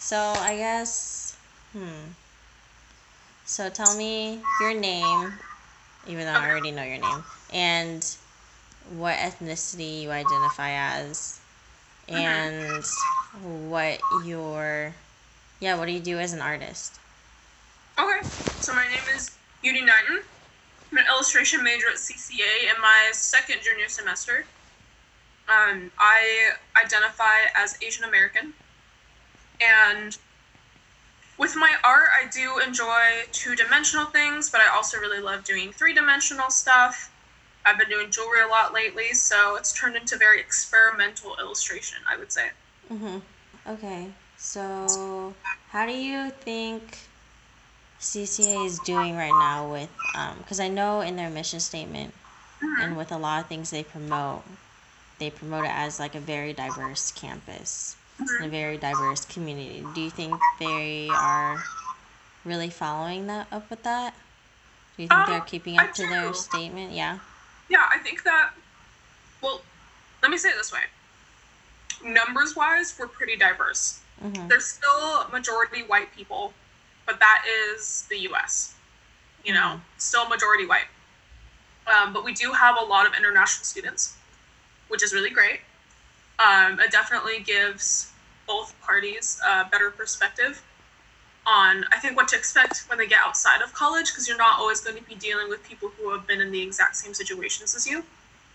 So I guess, so tell me your name, even though I Okay. already know your name, and what ethnicity you identify as, hmm and what your, yeah, what do you do as an artist? Okay. So my name is Beauty Knighton. I'm an illustration major at CCA in my second junior semester. I identify as Asian American, and with my art, I do enjoy two-dimensional things, but I also really love doing three-dimensional stuff. I've been doing jewelry a lot lately, so it's turned into very experimental illustration, I would say. Mm-hmm. Okay. So how do you think CCA is doing right now with, because I know in their mission statement and hmm with a lot of things they promote it as like a very diverse campus and a hmm very diverse community. Do you think they are really following that up with that? Do you think they're keeping I up to their do. statement? Yeah. Yeah, I think that, well, let me say it this way. Numbers wise, we're pretty diverse. Mhm. There's still majority white people, but that is the US, Mhm. still majority white. But we do have a lot of international students, which is really great. It definitely gives both parties a better perspective on, I think, what to expect when they get outside of college, because you're not always going to be dealing with people who have been in the exact same situations as you.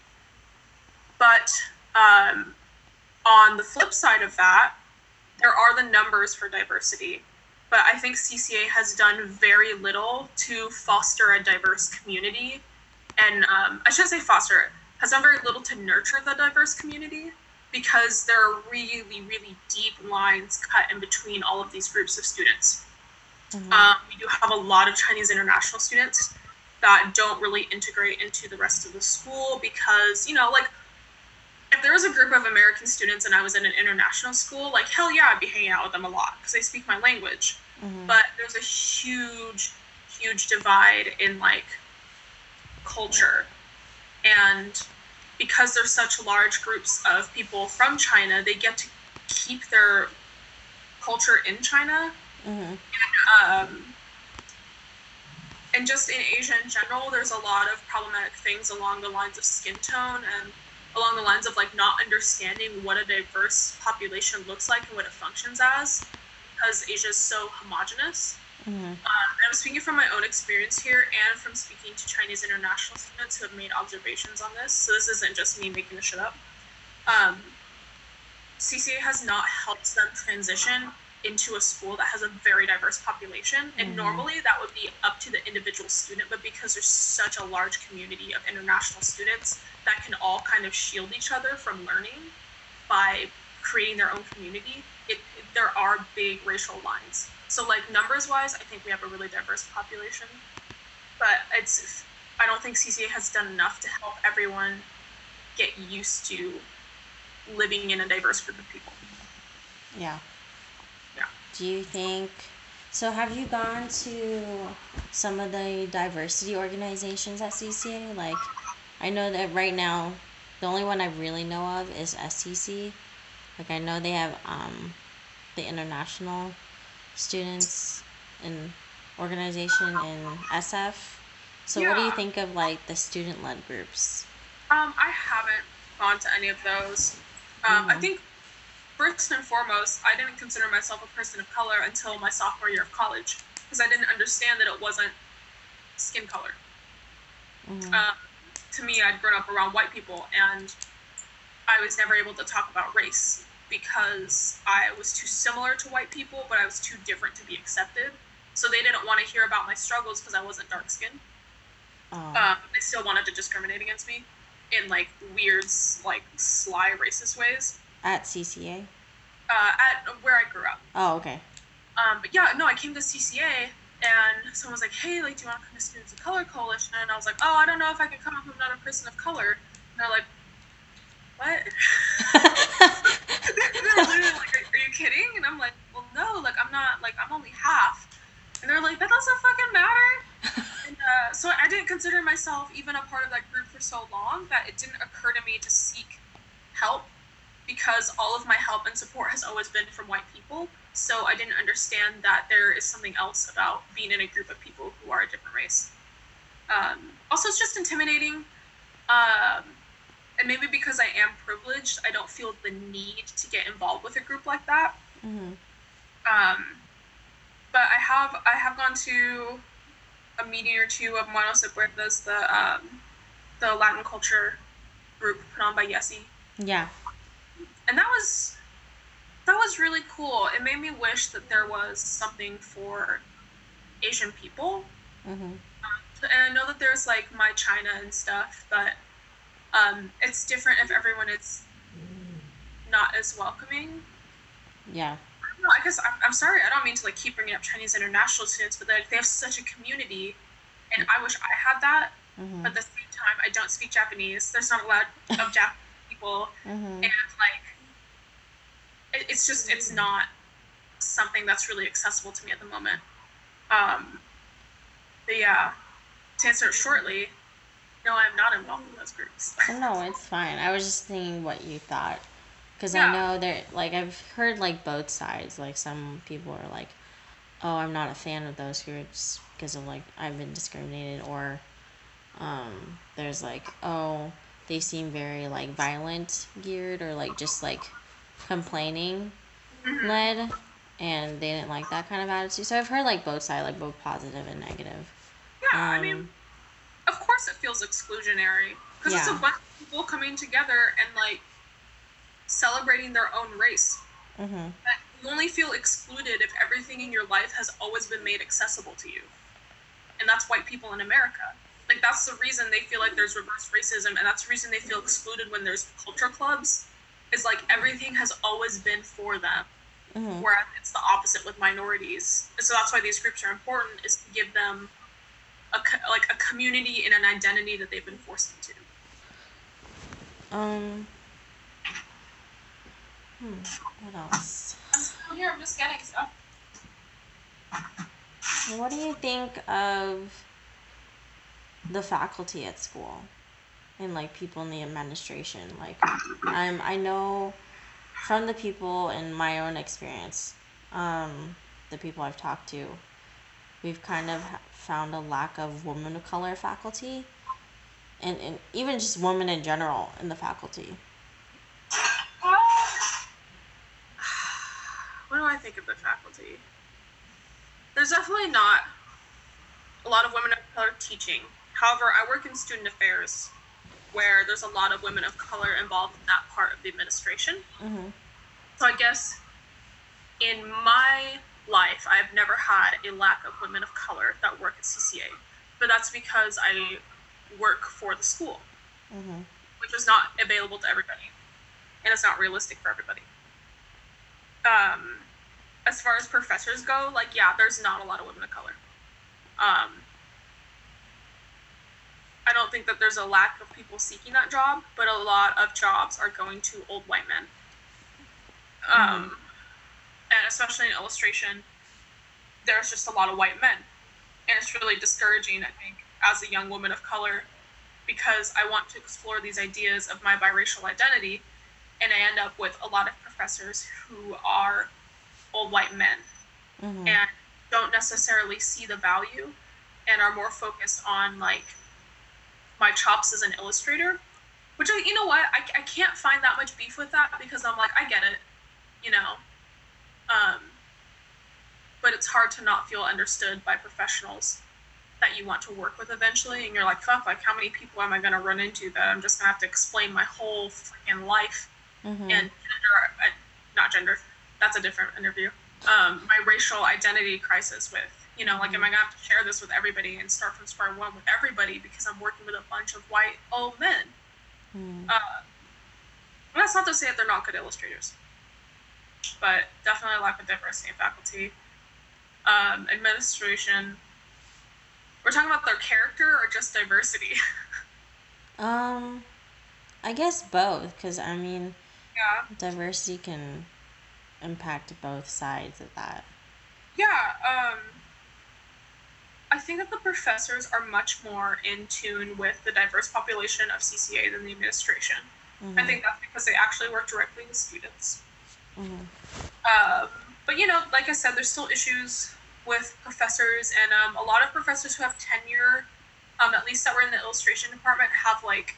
But um, on the flip side of that, there are the numbers for diversity, but I think CCA has done very little to foster a diverse community. And I shouldn't say foster, has done very little to nurture the diverse community because there are really, really deep lines cut in between all of these groups of students. Mhm. We do have a lot of Chinese international students that don't really integrate into the rest of the school because, like, if there was a group of American students and I was in an international school, like, hell yeah, I'd be hanging out with them a lot because they speak my language. Mhm. But there's a huge, huge divide in like culture. And because there's such large groups of people from China, they get to keep their culture in China. Mhm. Um, and just in Asia in general, there's a lot of problematic things along the lines of skin tone and along the lines of like not understanding what a diverse population looks like and what it functions as because Asia is so homogenous. Mhm. I'm speaking from my own experience here and from speaking to Chinese international students who have made observations on this. So this isn't just me making this shit up. Um, CCA has not helped them transition into a school that has a very diverse population. And Mhm. normally that would be up to the individual student, but because there's such a large community of international students that can all kind of shield each other from learning by creating their own community, there are big racial lines. So like numbers wise, I think we have a really diverse population, but I don't think CCA has done enough to help everyone get used to living in a diverse group of people. Yeah. Yeah. Do you think so? Have you gone to some of the diversity organizations at CCA? Like, I know that right now, the only one I really know of is SCC. Like, I know they have the international students and organization in SF. So, what do you Yeah. think of like the student led groups? I haven't gone to any of those. I Mhm. think first and foremost, I didn't consider myself a person of color until my sophomore year of college because I didn't understand that it wasn't skin color. Mhm. Um, to me, I'd grown up around white people and I was never able to talk about race because I was too similar to white people, but I was too different to be accepted. So they didn't want to hear about my struggles because I wasn't dark skinned. Oh, They still wanted to discriminate against me in like weird, like sly racist ways. at CCA. At where I grew up. Oh, okay. But yeah, no, I came to CCA and someone was like, "Hey, like, do you want to come to Students of Color Coalition?" And I was like, "Oh, I don't know if I can come if I'm not a person of color." And they're like, "What?" They're literally like, are you kidding? And I'm like, well, no, like, I'm not, like, I'm only half. And they're like, that doesn't fucking matter. And so I didn't consider myself even a part of that group for so long that it didn't occur to me to seek help because all of my help and support has always been from white people. so I didn't understand that there is something else about being in a group of people who are a different race. Also, it's just intimidating. Um, and maybe because I am privileged, I don't feel the need to get involved with a group like that. Mm-hmm. But I have gone to a meeting or two of Manos Abuelas, the Latin culture group put on by Yessi, Yeah. and that was really cool. It made me wish that there was something for Asian people. Mm-hmm. And I know that there's like My China and stuff, but it's different if everyone is not as welcoming. Yeah. No, I guess I'm sorry. I don't mean to like keep bringing up Chinese international students, but they have such a community, and I wish I had that. Mm-hmm. But at the same time, I don't speak Japanese. There's not a lot of Japanese people, Mm-hmm. and like it's not something that's really accessible to me at the moment. Um, but yeah, to answer it shortly, no, I'm not involved in those groups. Oh, no, it's fine. I was just thinking what you thought. Because I Yeah. know that, like, I've heard, like, both sides. Like, some people are like, oh, I'm not a fan of those groups because of, like, I've been discriminated. Or, there's, like, oh, they seem very, like, violent geared or, like, just, like, complaining Mhm. led. And they didn't like that kind of attitude. So I've heard, like, both sides, like, both positive and negative. Yeah, I mean, Um, of course it feels exclusionary because it's a yeah. bunch of people coming together and like celebrating their own race. Mm-hmm. You only feel excluded if everything in your life has always been made accessible to you. And that's white people in America. Like, that's the reason they feel like there's reverse racism, and that's the reason they feel excluded when there's culture clubs, is like everything has always been for them. Mm-hmm. Whereas it's the opposite with minorities. And so that's why these groups are important, is to give them a community and an identity that they've been forced into. Um, what else? I'm still here, I'm just getting stuff. What do you think of the faculty at school and like people in the administration? Like, I know from the people in my own experience, the people I've talked to, we've kind of found a lack of women of color faculty, and even just women in general in the faculty. What do I think of the faculty? There's definitely not a lot of women of color teaching. However, I work in student affairs, where there's a lot of women of color involved in that part of the administration. Mm-hmm. So I guess in my life, I've never had a lack of women of color that work at CCA. But that's because I work for the school, Mm-hmm. which is not available to everybody. And it's not realistic for everybody. As far as professors go, like, yeah, there's not a lot of women of color. I don't think that there's a lack of people seeking that job, but a lot of jobs are going to old white men. And especially in illustration, there's just a lot of white men. And it's really discouraging, I think, as a young woman of color, because I want to explore these ideas of my biracial identity, and I end up with a lot of professors who are old white men Mm-hmm. and don't necessarily see the value and are more focused on like my chops as an illustrator, which you know what, I can't find that much beef with that, because I'm like, I get it, you know, but it's hard to not feel understood by professionals that you want to work with eventually, and you're like, fuck, like how many people am I going to run into that I'm just going to have to explain my whole freaking life Mm-hmm. and gender, not gender, that's a different interview, my racial identity crisis with, you know, like, am I going to have to share this with everybody and start from square one with everybody because I'm working with a bunch of white old men? Mm-hmm. That's not to say that they're not good illustrators, but definitely a lack of diversity in faculty. Administration, we're talking about their character or just diversity? I guess both, because I mean, Yeah. diversity can impact both sides of that. Yeah, I think that the professors are much more in tune with the diverse population of CCA than the administration. Mm-hmm. I think that's because they actually work directly with students. Mm-hmm. But like I said, there's still issues with professors, and a lot of professors who have tenure, at least that were in the illustration department, have like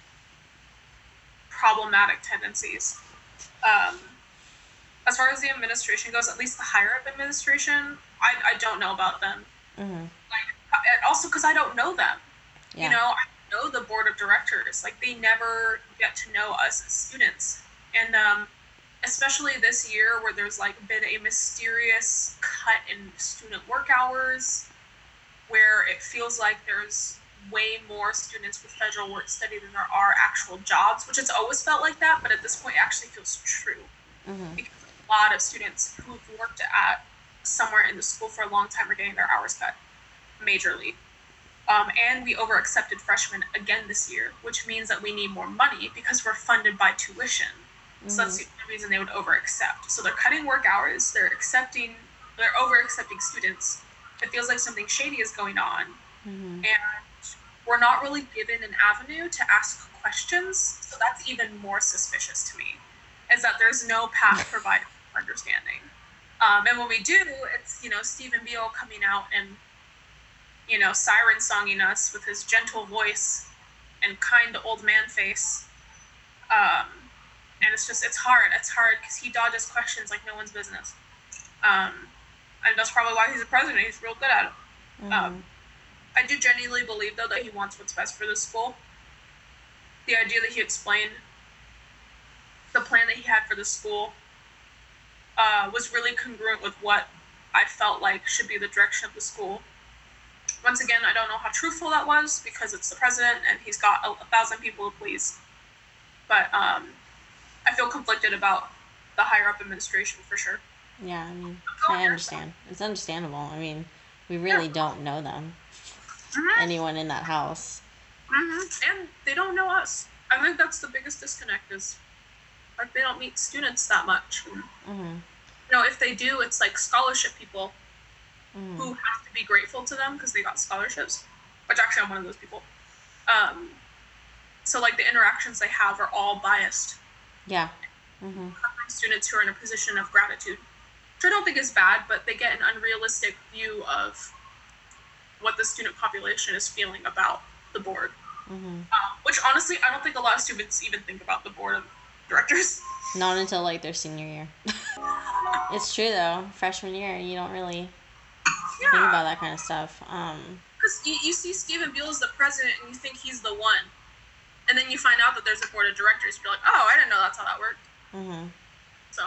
problematic tendencies. Um, as far as the administration goes, at least the higher up administration, I don't know about them. Mm-hmm. Like, also because I don't know them. Yeah. I know the board of directors. Like, they never get to know us as students. And especially this year where there's like been a mysterious cut in student work hours, where it feels like there's way more students with federal work study than there are actual jobs, which it's always felt like that, but at this point it actually feels true. Mm-hmm. Because a lot of students who've worked at somewhere in the school for a long time are getting their hours cut majorly. And we over accepted freshmen again this year, which means that we need more money because we're funded by tuition. Mm-hmm. So that's the only reason they would over accept. So they're cutting work hours, they're over accepting students. It feels like something shady is going on. Mm-hmm. And we're not really given an avenue to ask questions. So that's even more suspicious to me, is that there's no path provided for understanding. And when we do, it's, Stephen Beale coming out and, siren songing us with his gentle voice and kind old man face. And it's hard. It's hard because he dodges questions like no one's business. And that's probably why he's the president. He's real good at it. Mm-hmm. I do genuinely believe, though, that he wants what's best for the school. The idea that he explained, the plan that he had for the school, was really congruent with what I felt like should be the direction of the school. Once again, I don't know how truthful that was because it's the president and he's got 1,000 people to please. But I feel conflicted about the higher up administration for sure. Yeah, I mean, I understand. It's understandable. I mean, we really don't know them. Mm-hmm. Anyone in that house. Mm-hmm. And they don't know us. I think that's the biggest disconnect is, like, they don't meet students that much. Mm-hmm. If they do, it's like scholarship people who have to be grateful to them because they got scholarships, which actually I'm one of those people. So, like, the interactions they have are all biased. Yeah. Mm-hmm. Students who are in a position of gratitude, which I don't think is bad, but they get an unrealistic view of what the student population is feeling about the board. Mm-hmm. Which, honestly, I don't think a lot of students even think about the board of directors. Not until, like, their senior year. It's true, though. Freshman year, you don't really think about that kind of stuff. Because you see Stephen Beale as the president and you think he's the one. And then you find out that there's a board of directors. You're like, oh, I didn't know that's how that worked. Mm-hmm. So.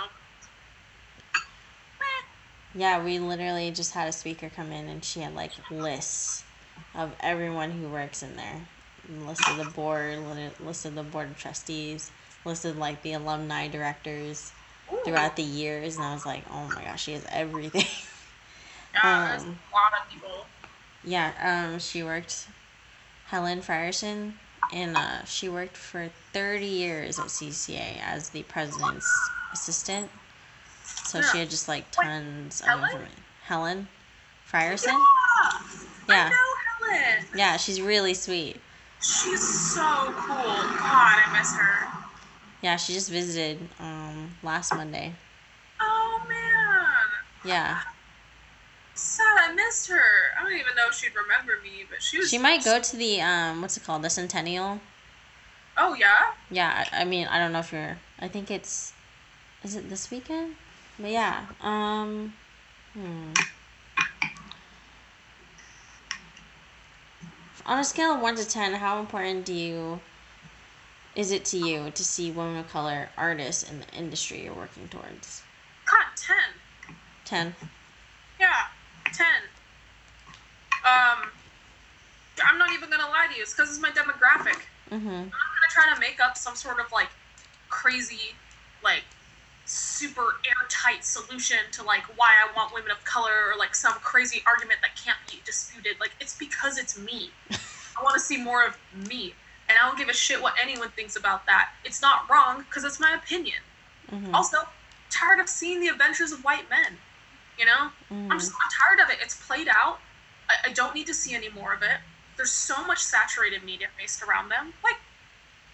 Yeah, we literally just had a speaker come in and she had, like, lists of everyone who works in there. Listed the board, listed the board of trustees, listed, like, the alumni directors throughout the years. And I was like, oh my gosh, she has everything. Yeah, there's a lot of people. Yeah, she worked, Helen Frierson, and she worked for 30 years at CCA as the president's assistant. So she had just, like, tons of information. Helen Frierson? Yeah. I know Helen. Yeah, she's really sweet. She's so cool. God, I miss her. Yeah, she just visited last Monday. Oh, man. Yeah. Sad, I missed her. I don't even know if she'd remember me, but she might go to the, what's it called, the Centennial. Oh, yeah? Yeah, I mean, I don't know if I think is it this weekend? But yeah, on a scale of 1 to 10, how important is it to you to see women of color artists in the industry you're working towards? God, 10. 10? Yeah, 10. I'm not even gonna lie to you. It's because it's my demographic. Mm-hmm. I'm not gonna try to make up some sort of, like, crazy, like, super airtight solution to, like, why I want women of color, or, like, some crazy argument that can't be disputed. Like, it's because it's me. I want to see more of me, and I don't give a shit what anyone thinks about that. It's not wrong because it's my opinion. Mm-hmm. Also, tired of seeing the adventures of white men. Mm-hmm. I'm tired of it. It's played out. I don't need to see any more of it. There's so much saturated media based around them. Like,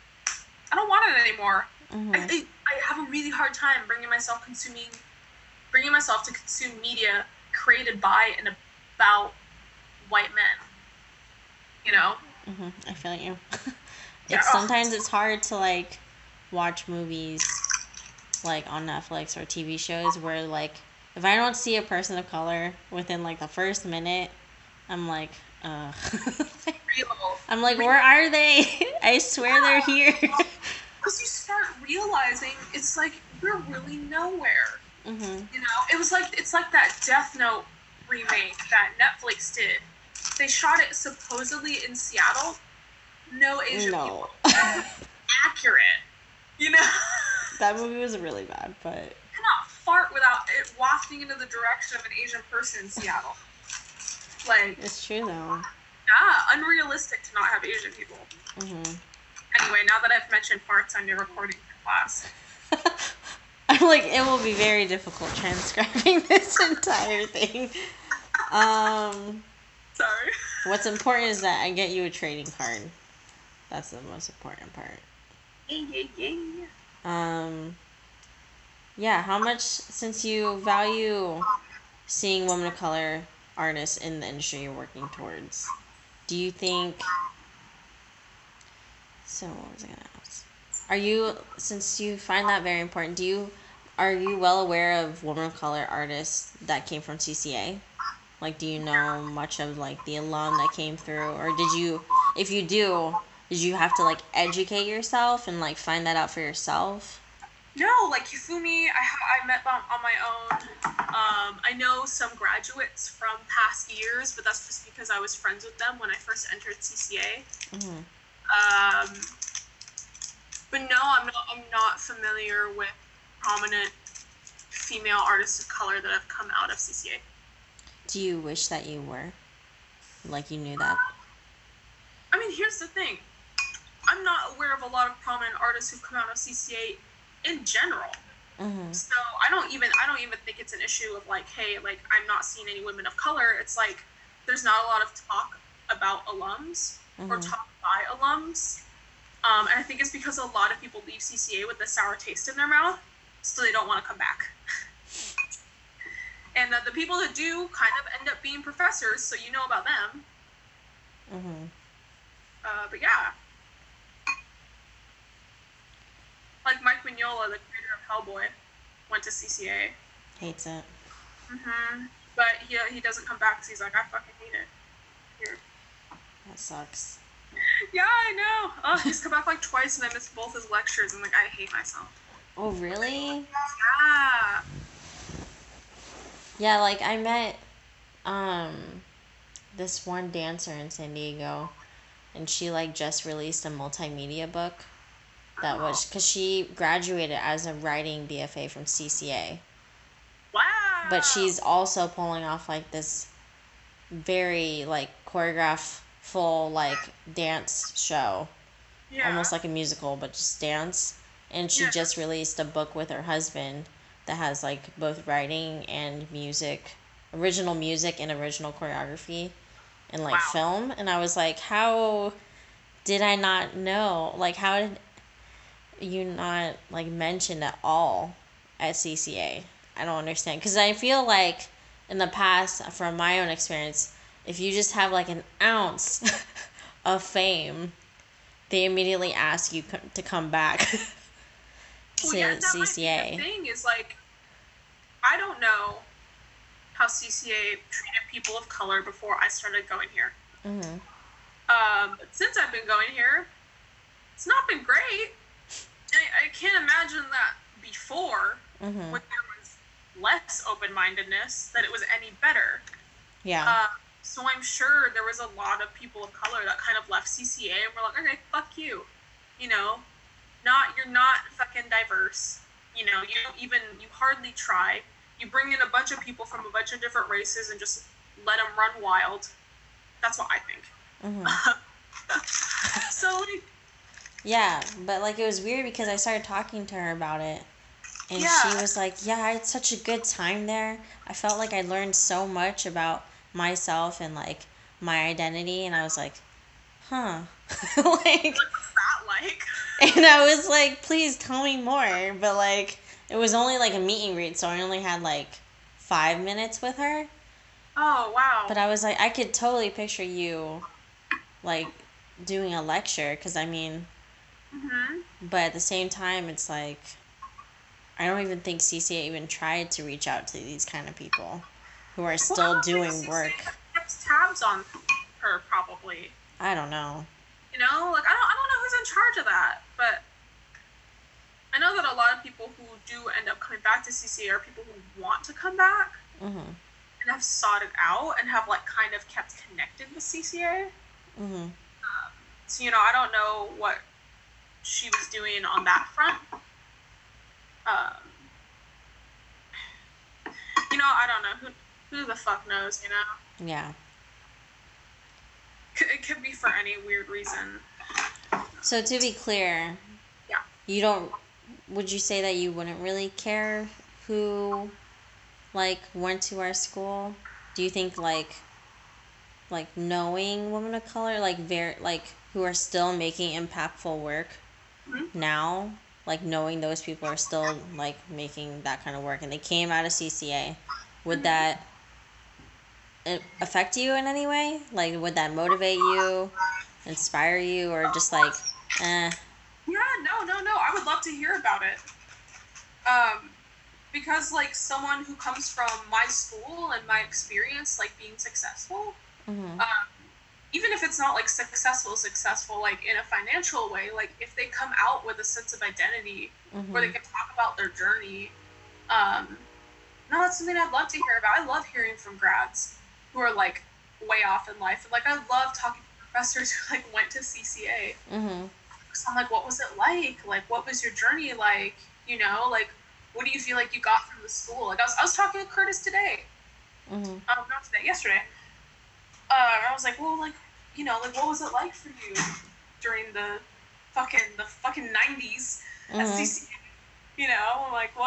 I don't want it anymore. Mm-hmm. I have a really hard time bringing myself bringing myself to consume media created by and about white men. You know? I feel you. Yeah. Sometimes it's hard to like watch movies like on Netflix or TV shows where like if I don't see a person of color within like the first minute, I'm like, Real. I'm like, where are they? I swear they're here. Because you start realizing it's like we're really nowhere. You know, it's like that Death Note remake that Netflix did. They shot it supposedly in Seattle. No Asian people. Accurate. You know? That movie was really bad, but you cannot fart without it wafting into the direction of an Asian person in Seattle. Like, it's true though. Yeah, unrealistic to not have Asian people. Anyway, now that I've mentioned farts on your recording class. I'm like, it will be very difficult transcribing this entire thing. Sorry. What's important is that I get you a trading card. That's the most important part. Yeah, how much, since you value seeing women of color artists in the industry you're working towards, do you think, so what was I going to ask? Are you, since you find that very important, are you well aware of women of color artists that came from CCA? Like, do you know much of, like, the alum that came through? Or if you do, did you have to, like, educate yourself and, like, find that out for yourself? No, like, Hifumi, I met on my own. I know some graduates from past years, but that's just because I was friends with them when I first entered CCA. But no, I'm not familiar with prominent female artists of color that have come out of CCA. Do you wish that you were? Like you knew that? I mean, here's the thing. I'm not aware of a lot of prominent artists who've come out of CCA in general. So I don't even think it's an issue of like, hey, like I'm not seeing any women of color. It's like there's not a lot of talk about alums or talk by alums. And I think it's because a lot of people leave CCA with a sour taste in their mouth, so they don't want to come back. And the people that do kind of end up being professors, so you know about them. But yeah. Like Mike Mignola, the creator of Hellboy, went to CCA. Hates it. But he doesn't come back because he's like, I fucking hate it. Here. That sucks. Yeah, I know. Oh, he's come back like twice and I missed both his lectures. I'm like, I hate myself. Oh, really? Yeah. Yeah, like I met this one dancer in San Diego, and she like just released a multimedia book that was because she graduated as a writing BFA from CCA. Wow. But she's also pulling off like this very like choreographed full like dance show. Yeah. Almost like a musical but just dance. And she just released a book with her husband that has like both writing and music, original music and original choreography and like film. And I was like, how did I not know? Like, how did you not like mention at all at CCA? I don't understand. Because I feel like in the past, from my own experience, if you just have like an ounce of fame, they immediately ask you to come back to CCA. The thing is, like, I don't know how CCA treated people of color before I started going here. But since I've been going here, it's not been great. I can't imagine that before, when there was less open-mindedness, that it was any better. Yeah. So I'm sure there was a lot of people of color that kind of left CCA and were like, okay, fuck you. You know, you're not fucking diverse. You know, you hardly try. You bring in a bunch of people from a bunch of different races and just let them run wild. That's what I think. So, like... Yeah, but, like, it was weird because I started talking to her about it. And she was like, yeah, I had such a good time there. I felt like I learned so much about myself and, like, my identity. And I was like, huh. Like... What's that like? And I was like, please tell me more. But, like, it was only, like, a meet and greet. So I only had, like, 5 minutes with her. Oh, But wow. I was like, I could totally picture you like doing a lecture, because I mean, Hmm. but at the same time, it's like I don't even think CCA even tried to reach out to these kind of people who are Well, I still don't think doing CCA work. kept tabs on her, probably. I don't know. You know, like I don't know who's in charge of that, but I know that a lot of people who do end up coming back to CCA are people who want to come back Mhm. and have sought it out and have like kind of kept connected with CCA. Mhm. So I don't know what she was doing on that front. Um, I don't know who the fuck knows. Yeah. It could be for any weird reason. So to be clear, Yeah. you don't would you say that you wouldn't really care who like went to our school? Do you think like knowing women of color like very like who are still making impactful work Mm-hmm. now, like knowing those people are still like making that kind of work and they came out of CCA, would Mm-hmm. that affect you in any way? Like would that motivate you, inspire you, or just like eh? Yeah. No. No. No. I would love to hear about it. Um, because like someone who comes from my school and my experience, like being successful, Mhm. um, even if it's not like successful, like in a financial way, like if they come out with a sense of identity where they Mhm. can talk about their journey, um, no, that's something I'd love to hear about. I love hearing from grads who are like way off in life, and like I love talking to professors who like went to CCA. Mhm. So I'm like, what was it like? Like, what was your journey like? Like, what do you feel like you got from the school? Like, I was talking to Curtis today. Mhm. Not today, yesterday. I was like, well, like, like, what was it like for you during the fucking '90s at Mhm. CCA? Like,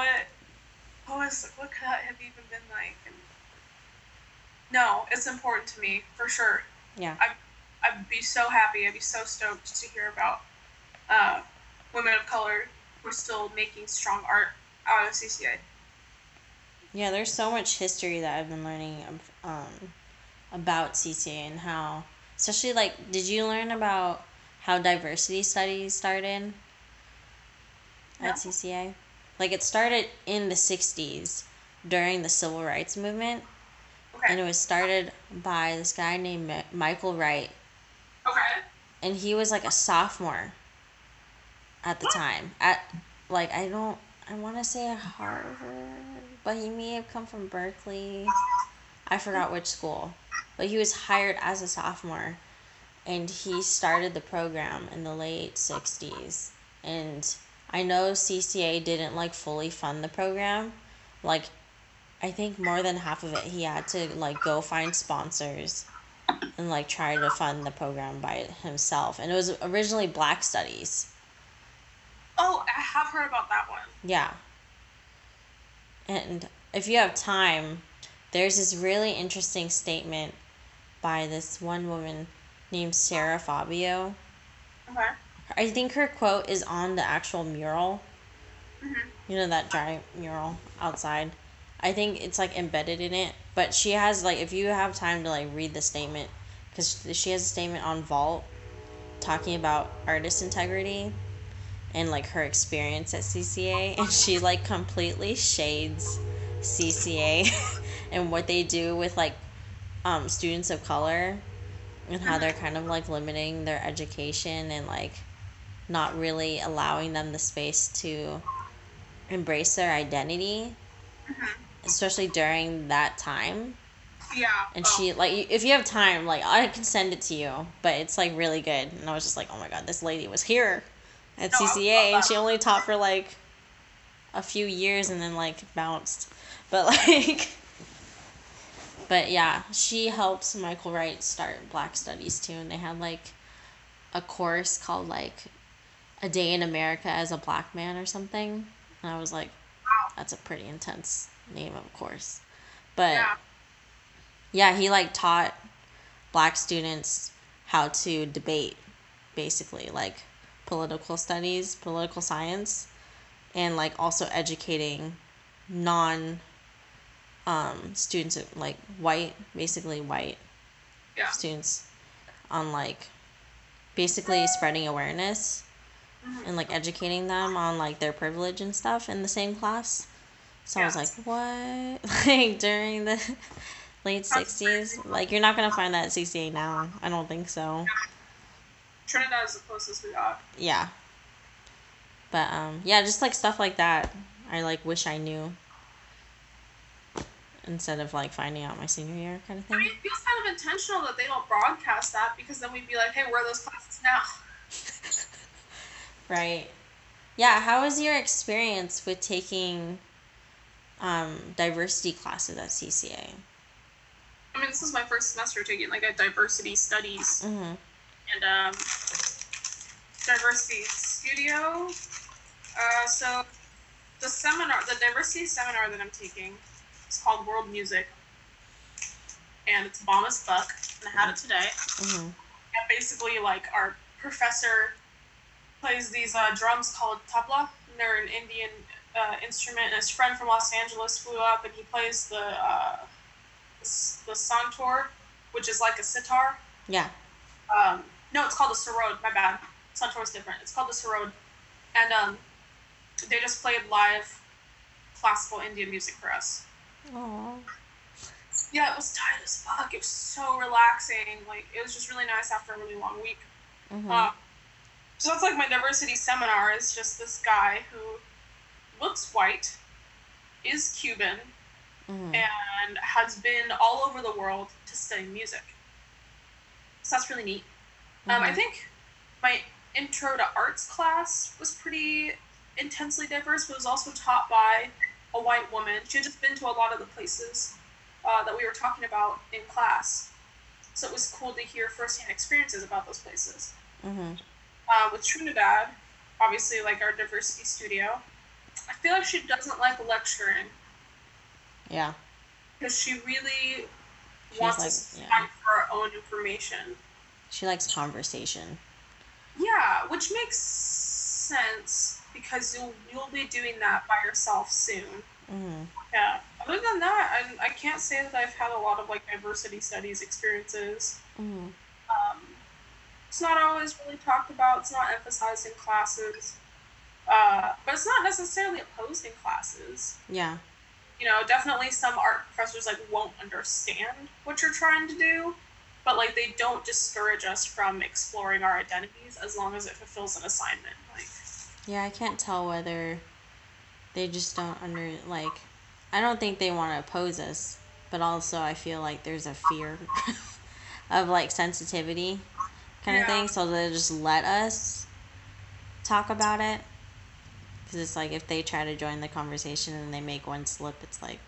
what could that have even been like? And no, it's important to me for sure. Yeah. I, I'd be so happy. I'd be so stoked to hear about uh, women of color who are still making strong art out of CCA. Yeah, there's so much history that I've been learning about CCA and how, especially like, did you learn about how diversity studies started No? at CCA? Like, it started in the 60s during the civil rights movement, Okay. and it was started by this guy named Michael Wright, Okay. and he was like a sophomore at the What? time. At, like, I want to say Harvard, but he may have come from Berkeley. I forgot which school. But he was hired as a sophomore, and he started the program in the late 60s. And I know CCA didn't like fully fund the program. Like, I think more than half of it he had to like go find sponsors and like try to fund the program by himself. And it was originally Black Studies. Oh, I have heard about that one. Yeah. And if you have time, there's this really interesting statement by this one woman named Sarah Fabio. Okay. I think her quote is on the actual mural. Hmm. You know that giant mural outside? I think it's like embedded in it. But she has like, if you have time to like read the statement, because she has a statement on Vault talking about artist integrity and like her experience at CCA, and she like completely shades CCA and what they do with like students of color, and how they're Hmm. kind of like limiting their education and like not really allowing them the space to embrace their identity, Hmm. especially during that time. Yeah. And Oh. she like, if you have time, like I can send it to you, but it's like really good. And I was just like, oh my god, this lady was here at No, I would love CCA, and that. she only taught for like a few years and then like bounced. But like, but yeah, she helps Michael Wright start Black Studies too, and they had like a course called like A Day in America as a Black Man or something. And I was like, Wow. that's a pretty intense name of course. But Yeah. yeah, he like taught black students how to debate, basically, like political studies, political science, and like also educating non students, like white, basically white Yeah. students, on like basically spreading awareness and like educating them on like their privilege and stuff in the same class. So I was like, what? Like during the late 60s? Like you're not going to find that at CCA now. I don't think so. Trinidad is the closest we got. Yeah. But yeah, just like stuff like that. I like wish I knew instead of like finding out my senior year kind of thing. I mean, it feels kind of intentional that they don't broadcast that, because then we'd be like, hey, where are those classes now? Right. Yeah, how was your experience with taking diversity classes at CCA? I mean, this is my first semester taking like a diversity studies Mm-hmm. and diversity studio. So the diversity seminar that I'm taking is called World Music, and it's bomb as fuck, and I had it today. Mm-hmm. And basically, like, our professor plays these drums called tabla, and they're an Indian instrument, and his friend from Los Angeles flew up, and he plays the santoor, which is like a sitar. Yeah. No, it's called the sarod, my bad. Santoor is different. It's called the sarod. And they just played live classical Indian music for us. Aww. Yeah, it was tight as fuck. It was so relaxing. Like, it was just really nice after a really long week. Mm-hmm. So that's like my diversity seminar, is just this guy who looks white, is Cuban, Mm-hmm. and has been all over the world to study music. So that's really neat. Mm-hmm. I think my intro to arts class was pretty intensely diverse, but it was also taught by a white woman. She had just been to a lot of the places that we were talking about in class. So it was cool to hear firsthand experiences about those places. Mm-hmm. With Trinidad, obviously, like our diversity studio, I feel like she doesn't like lecturing. Yeah. Because she really She's wants like, us to yeah. find for our own information. She likes conversation. Yeah, which makes sense, because you'll be doing that by yourself soon. Mm-hmm. Yeah. Other than that, I can't say that I've had a lot of like diversity studies experiences. Mm-hmm. It's not always really talked about. It's not emphasized in classes. But it's not necessarily opposed in classes. Yeah. You know, definitely some art professors like won't understand what you're trying to do, but like they don't discourage us from exploring our identities as long as it fulfills an assignment. Like, Yeah, I can't tell whether they just don't like, I don't think they want to oppose us, but also I feel like there's a fear of like sensitivity kind of thing, so they just let us talk about it. Because it's like if they try to join the conversation and they make one slip, it's like,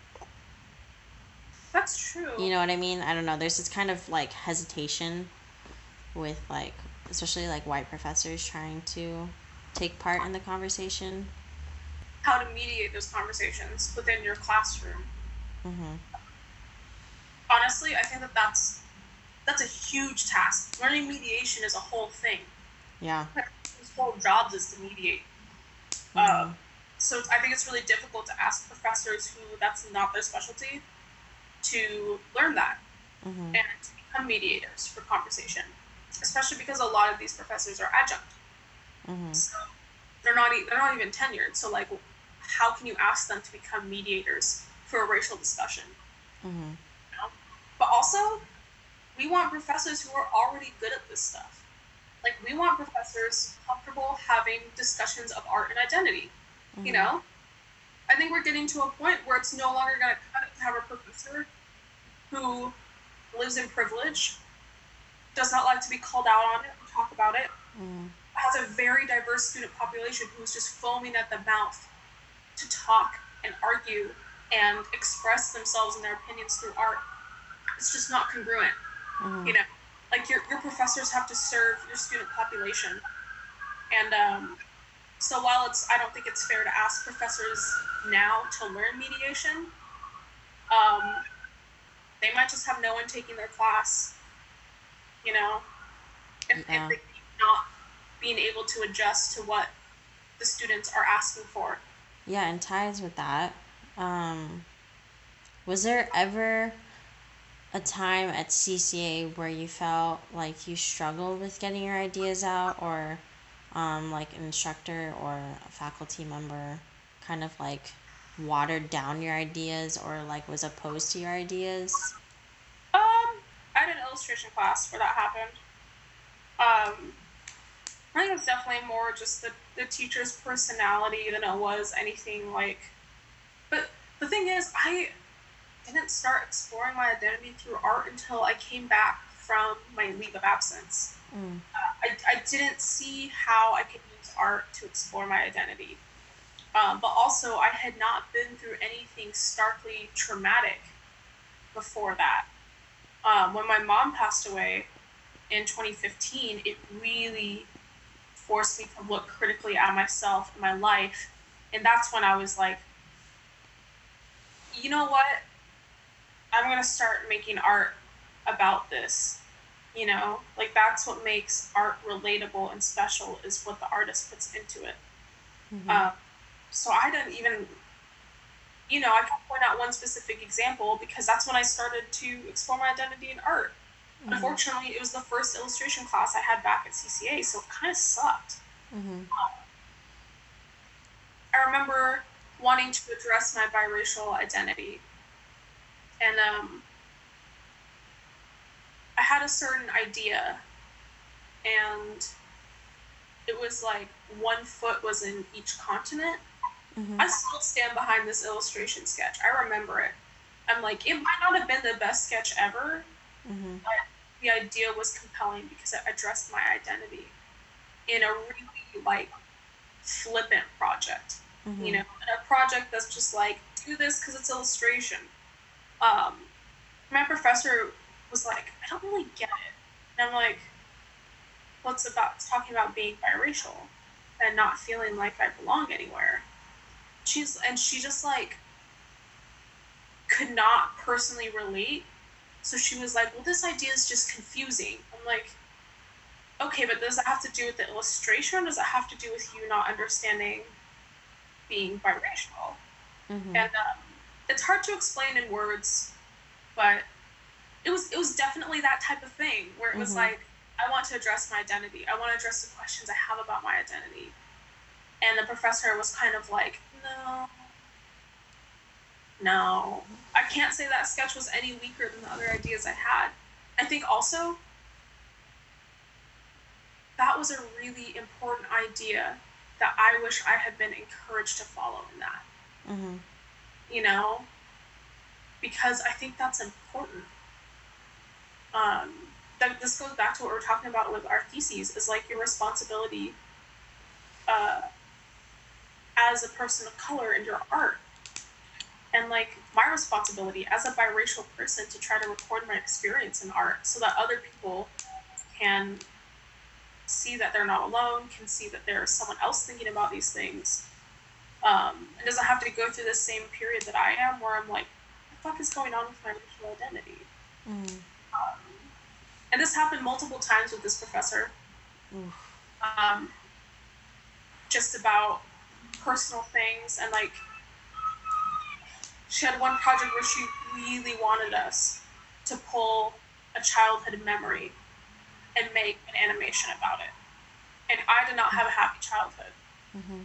that's true. you know what I mean? I don't know. There's this kind of like hesitation with like, especially like white professors trying to take part in the conversation. How to mediate those conversations within your classroom. Mm-hmm. Honestly, I think that that's a huge task. Learning mediation is a whole thing. Yeah. His whole job is to mediate. Mm-hmm. So I think it's really difficult to ask professors who that's not their specialty to learn that Mm-hmm. and to become mediators for conversation, especially because a lot of these professors are adjunct. Mm-hmm. So they're not even tenured. So like, how can you ask them to become mediators for a racial discussion? Mm-hmm. You know? But also, we want professors who are already good at this stuff. Like, we want professors comfortable having discussions of art and identity. Mm-hmm. You know, I think we're getting to a point where it's no longer going to cut it to have a professor who lives in privilege, does not like to be called out on it or talk about it, Mm-hmm. has a very diverse student population who's just foaming at the mouth to talk and argue and express themselves and their opinions through art. It's just not congruent. Mm-hmm. You know, like your professors have to serve your student population. And so while I don't think it's fair to ask professors now to learn mediation, they might just have no one taking their class, you know, if they keep not being able to adjust to what the students are asking for. Yeah, and ties with that, Was there ever a time at CCA where you felt like you struggled with getting your ideas out, or like an instructor or a faculty member kind of like watered down your ideas or like was opposed to your ideas? I had an illustration class where that happened. Um, I think it's definitely more just the teacher's personality than it was anything like. But the thing is, I didn't start exploring my identity through art until I came back from my leave of absence. Mm. I didn't see how I could use art to explore my identity. But also, I had not been through anything starkly traumatic before that. When my mom passed away in 2015, it really forced me to look critically at myself and my life. And that's when I was like, you know what? I'm going to start making art about this. You know, like that's what makes art relatable and special is what the artist puts into it. Mm-hmm. Uh, so I didn't even, I can point out one specific example because that's when I started to explore my identity in art. Mm-hmm. Unfortunately, it was the first illustration class I had back at CCA, so it kind of sucked. Mm-hmm. I remember wanting to address my biracial identity, and I had a certain idea, and it was like 1 foot was in each continent. Mm-hmm. I still stand behind this illustration sketch. I remember it. I'm like, it might not have been the best sketch ever, Mm-hmm. but the idea was compelling because it addressed my identity in a really like flippant project. Mm-hmm. In a project that's just like, do this because it's illustration. Um, my professor was like, I don't really get it. And I'm like, what's about talking about being biracial and not feeling like I belong anywhere? She just like could not personally relate. So she was like, well, this idea is just confusing. I'm like, okay, but does it have to do with the illustration? Or does it have to do with you not understanding being biracial? Mm-hmm. And it's hard to explain in words, but it was definitely that type of thing where it was Mm-hmm. like, I want to address my identity. I want to address the questions I have about my identity. And the professor was kind of like, no, no. I can't say that sketch was any weaker than the other ideas I had. I think also that was a really important idea that I wish I had been encouraged to follow in that. Mm-hmm. You know? Because I think that's important. Um, this goes back to what we're talking about with our theses, is like your responsibility uh, as a person of color in your art. And like my responsibility as a biracial person to try to record my experience in art so that other people can see that they're not alone, can see that there's someone else thinking about these things, and doesn't have to go through the same period that I am where I'm like, what the fuck is going on with my racial identity? Mm-hmm. Um, and this happened multiple times with this professor. Um, just about personal things, and like she had one project where she really wanted us to pull a childhood memory and make an animation about it. And I did not have a happy childhood. Mm-hmm.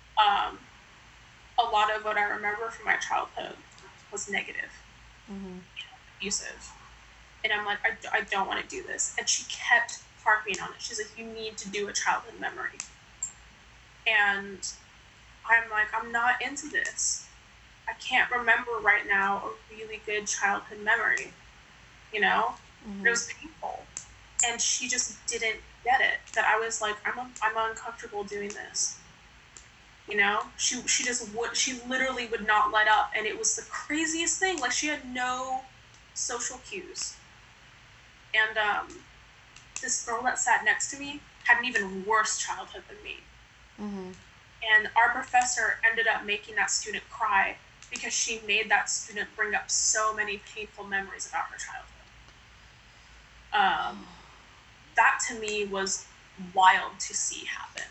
A lot of what I remember from my childhood was negative, Mm-hmm. abusive. And I'm like, I don't want to do this. And she kept harping on it. She's like, you need to do a childhood memory. And I'm like, I'm not into this. I can't remember right now a really good childhood memory. Mm-hmm. It was painful. And she just didn't get it. That I was like, I'm uncomfortable doing this. She literally would not let up. And it was the craziest thing. Like, she had no social cues. And this girl that sat next to me had an even worse childhood than me. Mm-hmm. And our professor ended up making that student cry because she made that student bring up so many painful memories about her childhood. That to me was wild to see happen.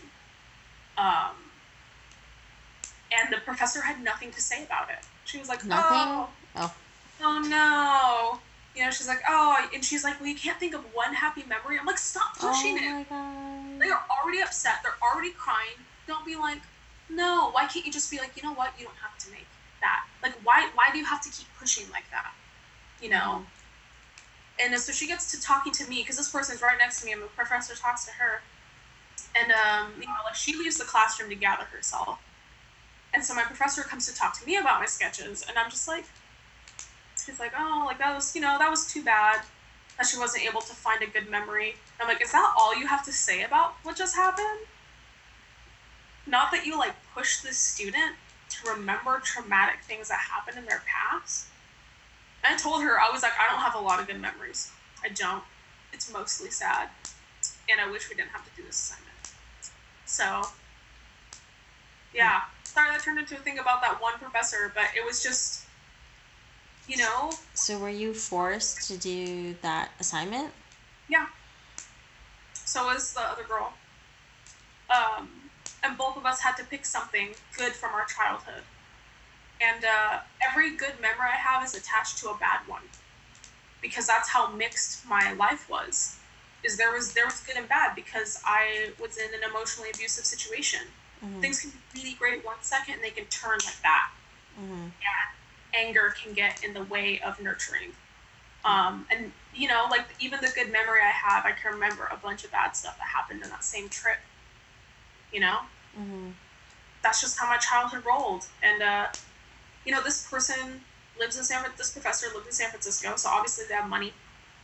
And the professor had nothing to say about it. She was like, Nothing? oh, Oh. oh no. She's like, oh, and she's like, well, you can't think of one happy memory. I'm like, stop pushing Oh it. my god. They are already upset. They're already crying. Don't be like, no. Why can't you just be like, you know what? You don't have to make that. Like, why do you have to keep pushing like that? You know. Mhm. And so she gets to talking to me because this person's right next to me, and the professor talks to her, and like she leaves the classroom to gather herself. And so my professor comes to talk to me about my sketches, and I'm just like, she's like, oh, like that was too bad that she wasn't able to find a good memory. And I'm like, is that all you have to say about what just happened? Not that you like push the student to remember traumatic things that happened in their past. And I told her, I was like, I don't have a lot of good memories. I don't. It's mostly sad. And I wish we didn't have to do this assignment. So, yeah. Sorry that turned into a thing about that one professor, but it was just, you know, So were you forced to do that assignment? yeah. So was the other girl. Um, and both of us had to pick something good from our childhood. And every good memory I have is attached to a bad one, because that's how mixed my life was. Is there was good and bad because I was in an emotionally abusive situation. Mhm. Things can be really great 1 second and they can turn like that. Mhm. And anger can get in the way of nurturing. And like even the good memory I have, I can remember a bunch of bad stuff that happened in that same trip. You know, Mhm. that's just how my childhood rolled. And this person lives in this professor lives in San Francisco, so obviously they have money.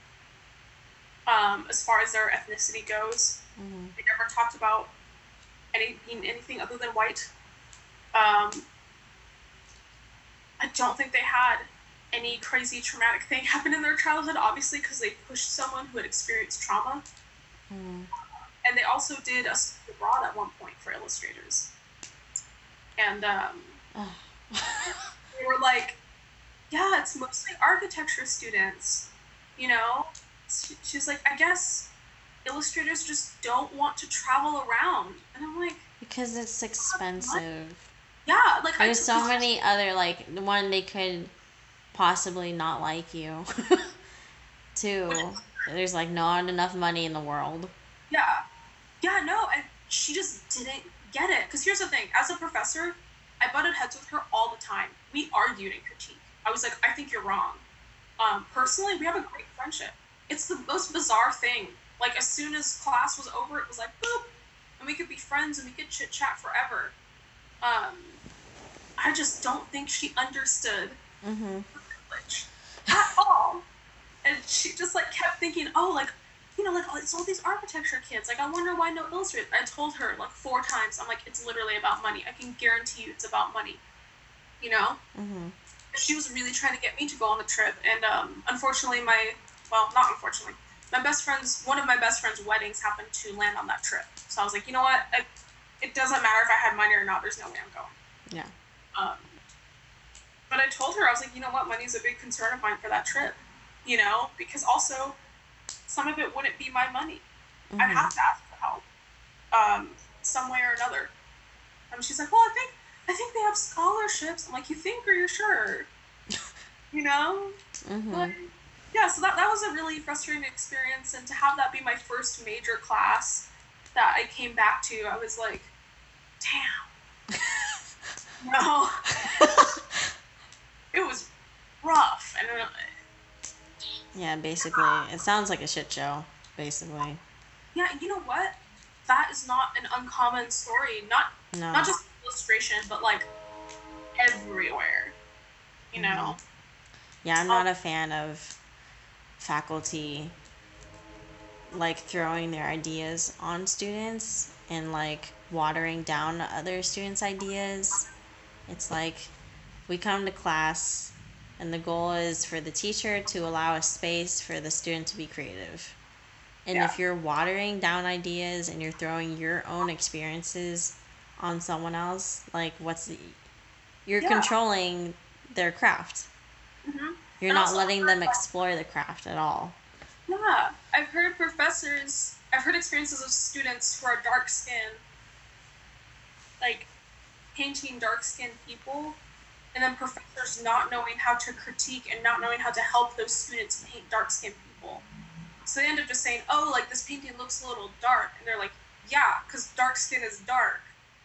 As far as their ethnicity goes, Mhm. they never talked about anything other than white. Um, I don't think they had any crazy traumatic thing happen in their childhood, obviously, because they pushed someone who had experienced trauma. Mhm. And they also did a school abroad at one point for illustrators. And Ugh. they were like, yeah, it's mostly architecture students. You know, she's like, I guess illustrators just don't want to travel around. And I'm like, Because it's what? expensive. Yeah, like I There's took, so many other like one they could possibly not like you. which, Too. There's like not enough money in the world. yeah, yeah, no, and she just didn't get it. Because here's the thing, as a professor, I butted heads with her all the time. We argued and critique. I was like, I think you're wrong. Personally, we have a great friendship. It's the most bizarre thing. Like as soon as class was over, it was like boop, and we could be friends and we could chit chat forever. Um, I just don't think she understood Mhm. privilege at all, and she just like kept thinking, oh, like like oh, it's all these architecture kids. Like I wonder why no illustrators. I told her like 4 times. I'm like, it's literally about money. I can guarantee you, it's about money. You know. Mhm. She was really trying to get me to go on the trip, and unfortunately, not unfortunately, one of my best friend's weddings happened to land on that trip. So I was like, you know what, it doesn't matter if I had money or not. There's no way I'm going. Yeah. Um, but I told her, I was like, you know what, money's a big concern of mine for that trip. Because also some of it wouldn't be my money. I'd Mhm. have to ask for help, some way or another. She's like, well, I think they have scholarships. I'm like, you think or you're sure? You know? But Mhm. yeah, so that was a really frustrating experience, and to have that be my first major class that I came back to, I was like, damn, no, it was rough, and Yeah, basically. It sounds like a shit show, basically. yeah, you know what? That is not an uncommon story. Not No. just illustration, but like everywhere. You know. Mhm. Yeah, I'm Um, not a fan of faculty like throwing their ideas on students and like watering down other students' ideas. It's like we come to class and the goal is for the teacher to allow a space for the student to be creative. And yeah, if you're watering down ideas and you're throwing your own experiences on someone else, like you're yeah, controlling their craft. hmm You're and not also letting them explore the craft at all. yeah, I've heard experiences of students who are dark skinned, like painting dark skinned people, and then professors not knowing how to critique and not knowing how to help those students paint dark-skinned people. So they end up just saying, oh, like, this painting looks a little dark. And they're like, yeah, because dark skin is dark.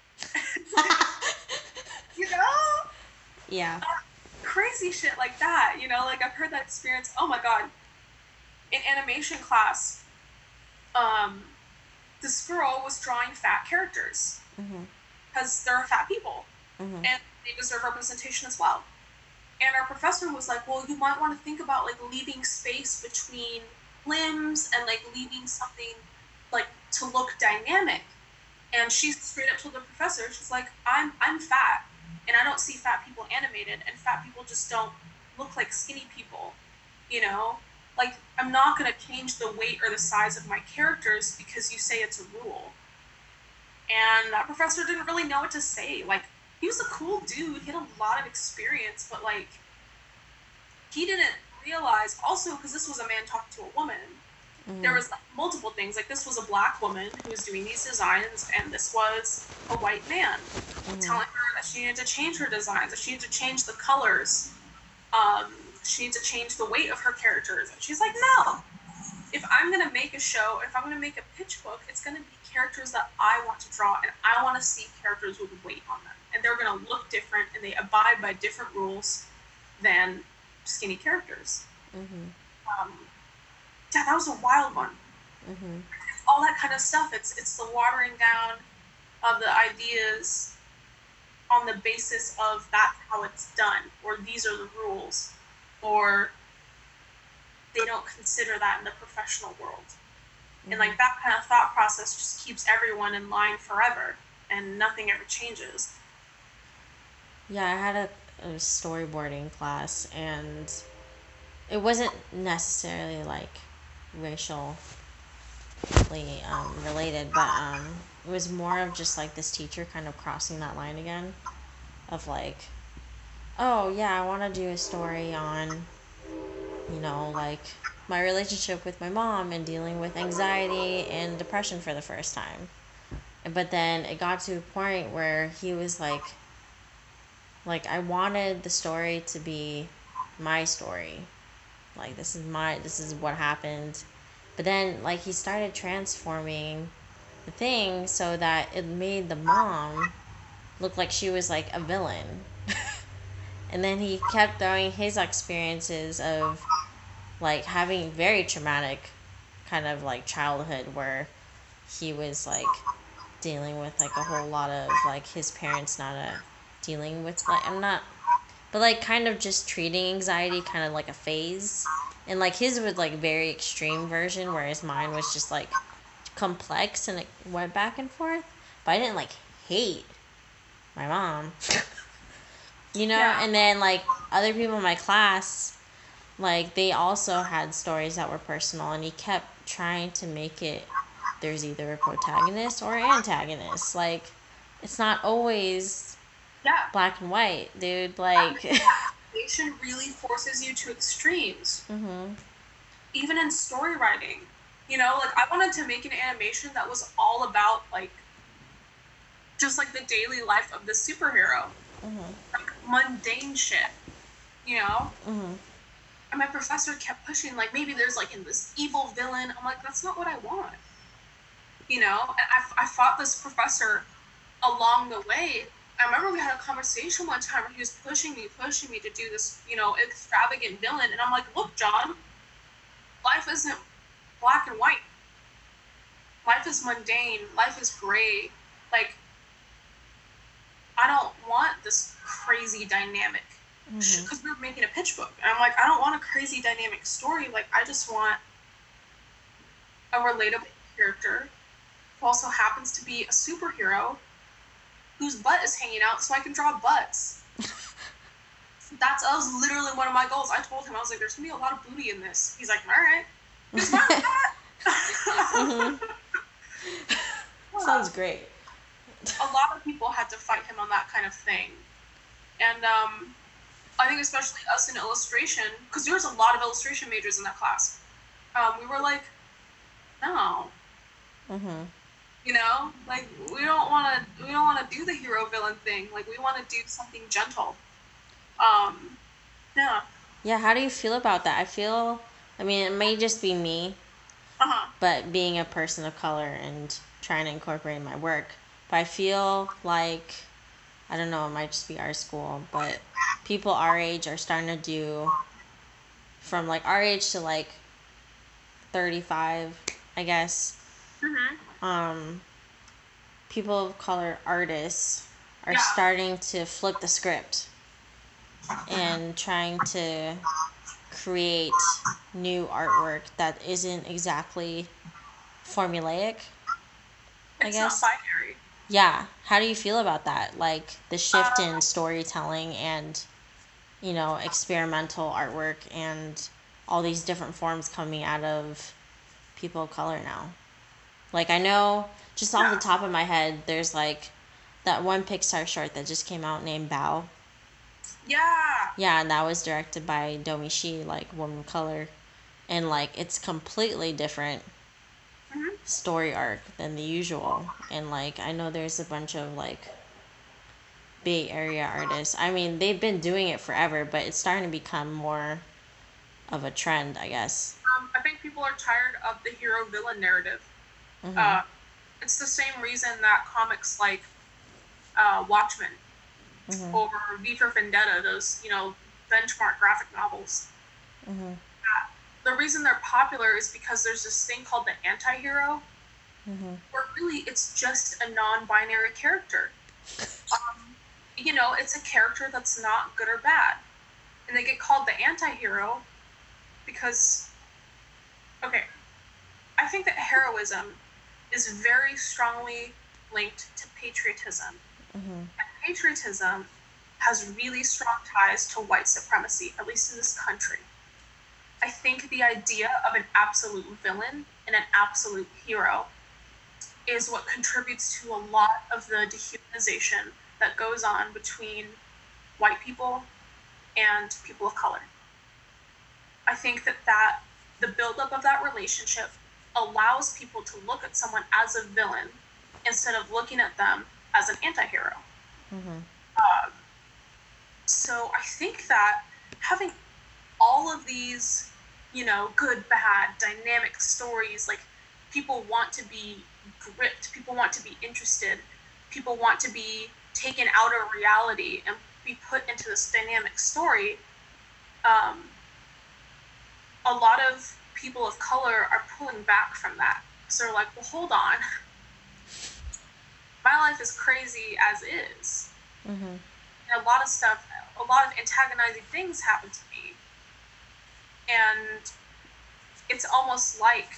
You know? Yeah. Crazy shit like that, you know? Like, I've heard that experience. Oh my god. In animation class, um, this girl was drawing fat characters because there are fat people and they deserve representation as well. And our professor was like, well, you might want to think about like leaving space between limbs and like leaving something like to look dynamic. And she straight up told the professor, she's like, I'm fat and I don't see fat people animated, and fat people just don't look like skinny people, you know? Like, I'm not gonna change the weight or the size of my characters because you say it's a rule. And that professor didn't really know what to say. Like, he was a cool dude, he had a lot of experience, but like, he didn't realize, also because this was a man talking to a woman, there was like, multiple things. Like, this was a black woman who was doing these designs, and this was a white man telling her that she needed to change her designs, that she needed to change the colors, she needs to change the weight of her characters. And she's like, no. If I'm going to make a show, if I'm going to make a pitch book, it's going to be characters that I want to draw, and I want to see characters with weight on them. And they're going to look different, and they abide by different rules than skinny characters. Yeah, that was a wild one. All that kind of stuff. It's the watering down of the ideas on the basis of that's how it's done, or these are the rules, or they don't consider that in the professional world. And like that kind of thought process just keeps everyone in line forever, and nothing ever changes. Yeah, I had a storyboarding class, and it wasn't necessarily like racially related, but it was more of just like this teacher kind of crossing that line again of like, oh yeah, I want to do a story on, you know, like my relationship with my mom and dealing with anxiety and depression for the first time. But then it got to a point where he was like I wanted the story to be my story. Like this is what happened. But then like he started transforming the thing so that it made the mom look like she was like a villain. And then he kept throwing his experiences of like having very traumatic kind of like childhood where he was like dealing with like a whole lot of like his parents not dealing with like I'm not but like kind of just treating anxiety kind of like a phase, and like his was like very extreme version whereas mine was just like complex and it went back and forth, but I didn't like hate my mom. You know. Yeah. And then like other people in my class, like they also had stories that were personal, and he kept trying to make it there's either a protagonist or antagonist. Like it's not always Yeah. black and white, dude. Like Animation really forces you to extremes. Even in story writing. You know, like I wanted to make an animation that was all about like just like the daily life of the superhero. Like mundane shit. You know? And my professor kept pushing, like, maybe there's like this evil villain. I'm like, that's not what I want. You know? And I fought this professor along the way. I remember we had a conversation one time where he was pushing me to do this, you know, extravagant villain. And I'm like, look, John, life isn't black and white. Life is mundane. Life is gray. Like, I don't want this crazy dynamic. Because we're making a pitch book. And I'm like, I don't want a crazy dynamic story. Like, I just want a relatable character who also happens to be a superhero whose butt is hanging out so I can draw butts. That was literally one of my goals. I told him, I was like, there's going to be a lot of booty in this. He's like, all right. He's fine with that. Sounds great. A lot of people had to fight him on that kind of thing. And I think especially us in illustration, because there was a lot of illustration majors in that class. We were like, no. You know, like we don't want to do the hero villain thing. Like we want to do something gentle. Um, yeah. Yeah, how do you feel about that? I mean, it may just be me, Uh-huh. but being a person of color and trying to incorporate in my work. But I feel like, I don't know, it might just be our school, but people our age are starting to do, from like our age to like 35, I guess. Mhm. Um, People of color artists are Yeah. starting to flip the script and trying to create new artwork that isn't exactly formulaic, I It's not guess. binary. Yeah. How do you feel about that? Like the shift Um, in storytelling and, experimental artwork and all these different forms coming out of people of color now. Like I know just off the yeah. top of my head, there's like that one Pixar short that just came out named Bao. Yeah. Yeah, and that was directed by Domi Shi, like woman of color. And like it's completely different Mhm. story arc than the usual. And like I know there's a bunch of like Bay Area artists. I mean, they've been doing it forever, but it's starting to become more of a trend, I guess. I think people are tired of the hero villain narrative. Mhm. Uh, it's the same reason that comics like Watchmen Mhm. or V for Vendetta, those benchmark graphic novels. Mhm. The reason they're popular is because there's this thing called the anti-hero, Mhm. where really it's just a non-binary character. Um, it's a character that's not good or bad, and they get called the anti-hero because, okay, I think that heroism is very strongly linked to patriotism. Mhm. And patriotism has really strong ties to white supremacy, at least in this country. I think the idea of an absolute villain and an absolute hero is what contributes to a lot of the dehumanization that goes on between white people and people of color. I think that the buildup of that relationship allows people to look at someone as a villain instead of looking at them as an anti-hero. Mhm. Um, so I think that having all of these, good, bad, dynamic stories, like people want to be gripped, people want to be interested, people want to be taken out of reality and be put into this dynamic story. Um, a lot of people of color are pulling back from that. So they're like, well, hold on. My life is crazy as is. Mhm. And a lot of antagonizing things happen to me. And it's almost like,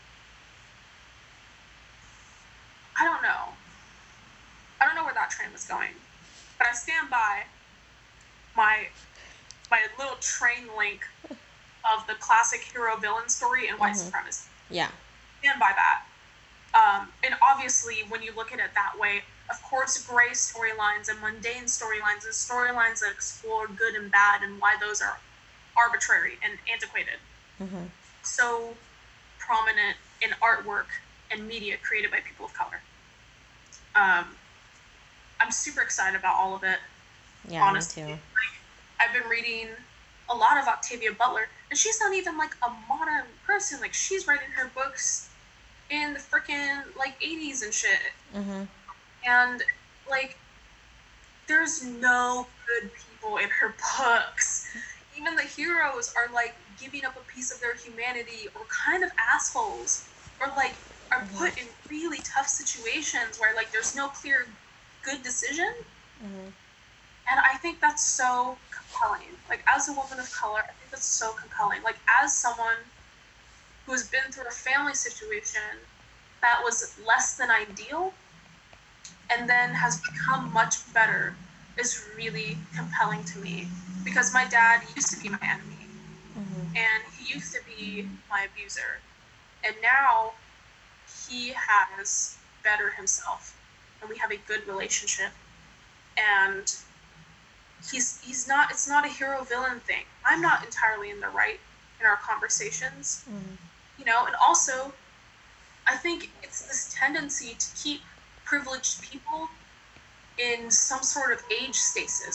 I don't know. I don't know where that train was going. But I stand by my little train link of the classic hero villain story and white Mhm. supremacy. Yeah. Stand by that. And obviously, when you look at it that way, of course, gray storylines and mundane storylines and storylines that explore good and bad and why those are arbitrary and antiquated, Mhm. so prominent in artwork and media created by people of color. Um, I'm super excited about all of it, Yeah, me honestly. too. Like, I've been reading a lot of Octavia Butler, and she's not even like a modern person. Like, she's writing her books in the freaking like 80s and shit. Mhm. And like, there's no good people in her books. Even the heroes are like giving up a piece of their humanity or kind of assholes or like are Mhm. put in really tough situations where like there's no clear good decision. Mhm. And I think that's so compelling. Like, as a woman of color, I think that's so compelling. Like, as someone who has been through a family situation that was less than ideal and then has become much better is really compelling to me because my dad used to be my enemy Mhm. and he used to be my abuser. And now he has bettered himself and we have a good relationship. And he's not it's not a hero villain thing. I'm not entirely in the right in our conversations, Mhm. and also I think it's this tendency to keep privileged people in some sort of age stasis.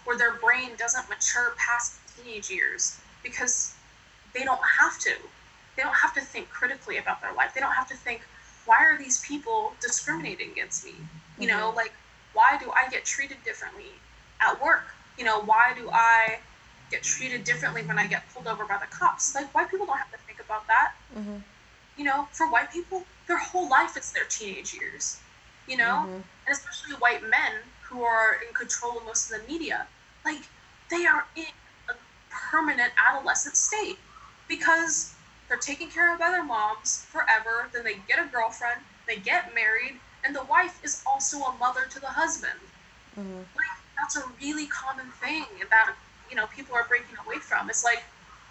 where their brain doesn't mature past teenage years because they don't have to. They don't have to think critically about their life. They don't have to think, why are these people discriminating against me? You know, like, why do I get treated differently at work? You know, why do I get treated differently when I get pulled over by the cops? Like, white people don't have to think about that. You know, for white people, their whole life is their teenage years. You know, and especially white men who are in control of most of the media, like, they are in a permanent adolescent state because they're taken care of by their moms forever, then they get a girlfriend, they get married, and the wife is also a mother to the husband. Like, that's a really common thing that, you know, people are breaking away from. It's like,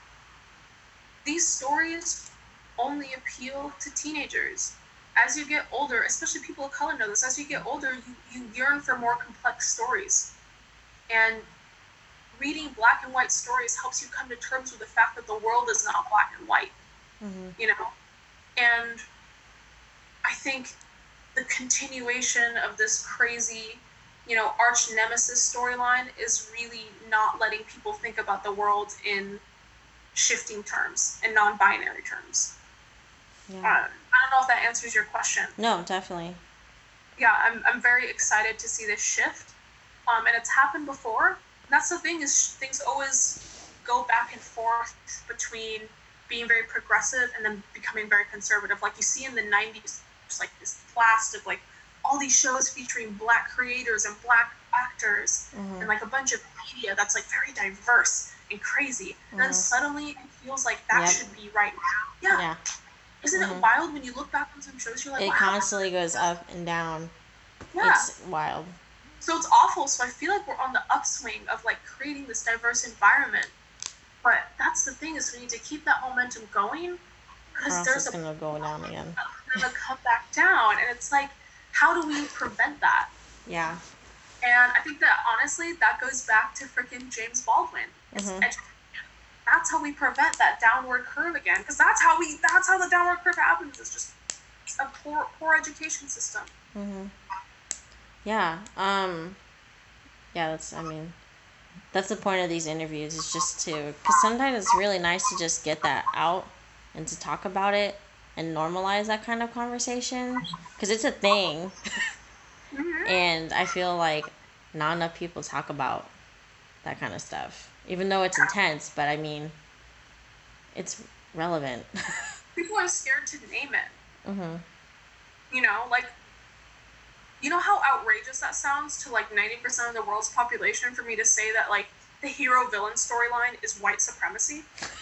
these stories only appeal to teenagers. As you get older, especially people of color know this, as you get older, you yearn for more complex stories. And reading black and white stories helps you come to terms with the fact that the world is not black and white. You know? And I think the continuation of this crazy, you know, arch nemesis storyline is really not letting people think about the world in shifting terms and non-binary terms. I don't know if that answers your question. No, definitely. Yeah, I'm very excited to see this shift. And it's happened before. And that's the thing, is things always go back and forth between being very progressive and then becoming very conservative. Like you see in the 90s, there's like this blast of like all these shows featuring black creators and black actors and like a bunch of media that's like very diverse and crazy. And then suddenly it feels like that should be right now. Yeah. Isn't it wild when you look back on some shows, you're like, it wow. constantly goes up and down. Yeah. It's wild. So it's awful. So I feel like we're on the upswing of like creating this diverse environment. But that's the thing, is we need to keep that momentum going, because there's gonna go down again. Gonna come back down, and it's like, how do we prevent that? Yeah. And I think that honestly, that goes back to freaking James Baldwin. That's how we prevent that downward curve again, because that's how the downward curve happens. It's just a poor education system. Yeah. Yeah. That's the point of these interviews, is just to, because sometimes it's really nice to just get that out and to talk about it and normalize that kind of conversation, because it's a thing. And I feel like not enough people talk about that kind of stuff, even though it's intense, but I mean, it's relevant. People are scared to name it. You know, like, you know how outrageous that sounds to like 90% of the world's population for me to say that like the hero-villain storyline is white supremacy?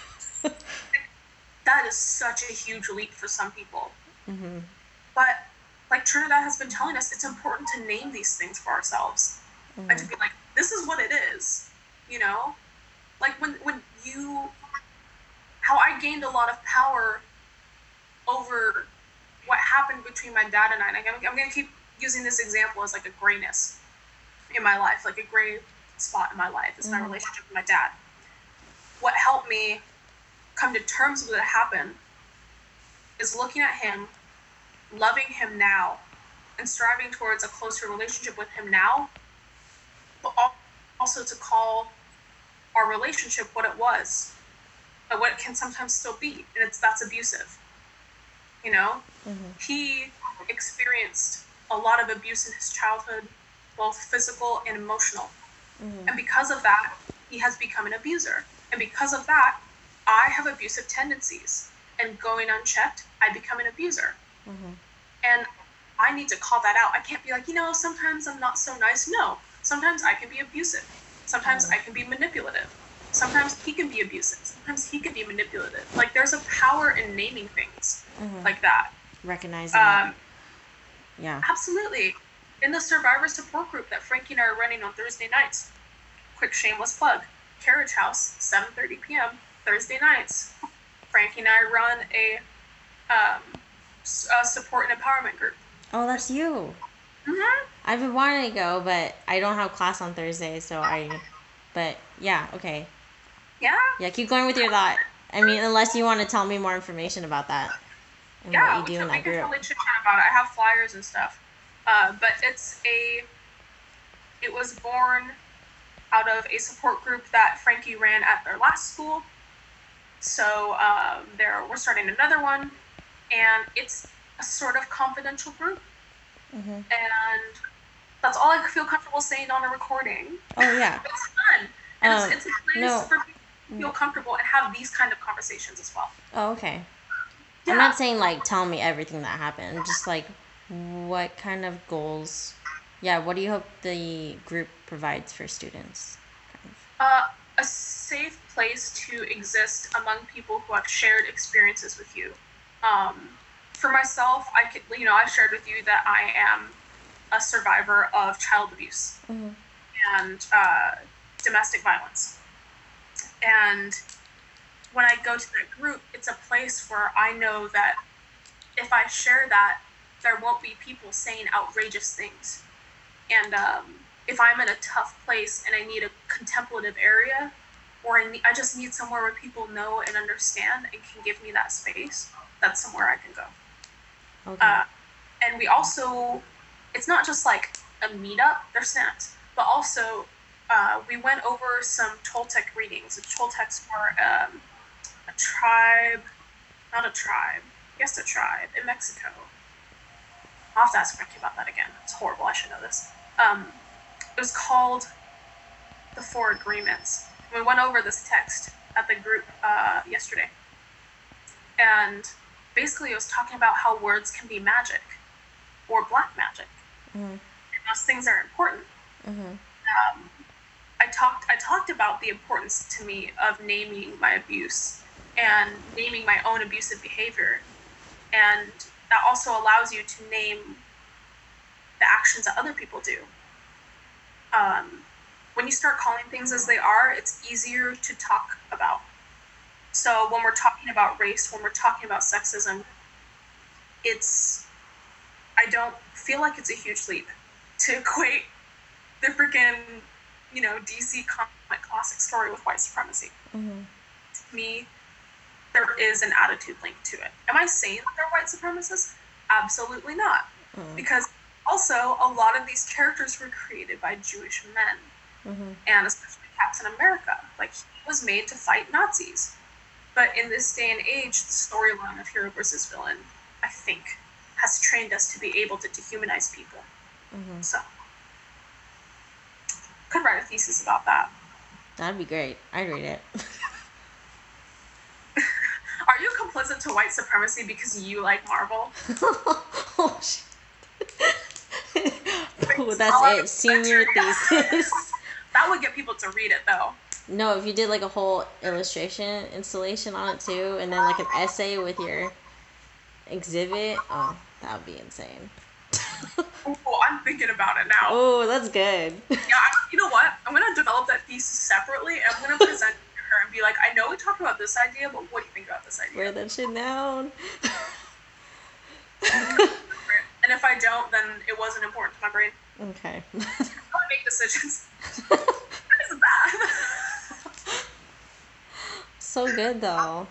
That is such a huge leap for some people. But like Trinidad has been telling us, it's important to name these things for ourselves. And to be like, this is what it is. You know? Like when you... How I gained a lot of power over what happened between my dad and I. Like, I'm going to keep using this example as like a grayness in my life, like a gray spot in my life is my relationship with my dad. What helped me come to terms with what happened is looking at him, loving him now, and striving towards a closer relationship with him now, but also to call our relationship what it was, but what it can sometimes still be, and that's abusive. You know? He experienced a lot of abuse in his childhood, both physical and emotional. And because of that, he has become an abuser. And because of that, I have abusive tendencies. And going unchecked, I become an abuser. And I need to call that out. I can't be like, you know, sometimes I'm not so nice. No, sometimes I can be abusive. Sometimes I can be manipulative. Sometimes he can be abusive. Sometimes he can be manipulative. Like, there's a power in naming things like that. Recognizing it. Yeah. Absolutely. In the survivor support group that Frankie and I are running on Thursday nights, quick shameless plug, Carriage House, 7:30 p.m. Thursday nights. Frankie and I run a support and empowerment group. Oh, that's you. I've been wanting to go, but I don't have class on Thursday, but yeah, okay. Yeah? Yeah, keep going with your thought. I mean, unless you want to tell me more information about that. And Yeah, what you do in we that can group. totally chit chat about it. I have flyers and stuff. But it was born out of a support group that Frankie ran at their last school. So we're starting another one, and it's a sort of confidential group. Mm-hmm. And that's all I feel comfortable saying on a recording. Oh, yeah. It's fun. And it's a place for people to feel comfortable and have these kind of conversations as well. Oh, okay. Yeah. I'm not saying, like, tell me everything that happened. Just, like, what kind of goals... Yeah, what do you hope the group provides for students? A safe place to exist among people who have shared experiences with you. For myself, I've shared with you that I am a survivor of child abuse and domestic violence. And when I go to that group, it's a place where I know that if I share that, there won't be people saying outrageous things. And if I'm in a tough place and I need a contemplative area, or I just need somewhere where people know and understand and can give me that space, that's somewhere I can go. Okay. And we also, it's not just like a meetup, they're snacks, but also we went over some Toltec readings. The Toltecs were a tribe in Mexico. I'll have to ask Frankie about that again. It's horrible, I should know this. It was called The Four Agreements. We went over this text at the group yesterday. And basically it was talking about how words can be magic or black magic. And those things are important. I talked about the importance to me of naming my abuse and naming my own abusive behavior. And that also allows you to name the actions that other people do. When you start calling things as they are, it's easier to talk about. So when we're talking about race, when we're talking about sexism, I don't feel like it's a huge leap to equate the freaking, DC comic classic story with white supremacy. To me, there is an attitude linked to it. Am I saying that they're white supremacists? Absolutely not. Because also, a lot of these characters were created by Jewish men. And especially Captain America. Like, he was made to fight Nazis. But in this day and age, the storyline of hero versus villain, I think, has trained us to be able to dehumanize people. So, could write a thesis about that. That'd be great. I'd read it. Are you complicit to white supremacy because you like Marvel? Oh, shit. Oh, that's it. Senior thesis. That would get people to read it, though. No, if you did like a whole illustration installation on it too, and then like an essay with your exhibit, oh, that would be insane. Oh, I'm thinking about it now. Oh, that's good. Yeah, you know what? I'm going to develop that thesis separately, and I'm going to present it to her and be like, I know we talked about this idea, but what do you think about this idea? Write that shit down. And if I don't, then it wasn't important to my brain. Okay. How I make decisions. That is bad. So good though.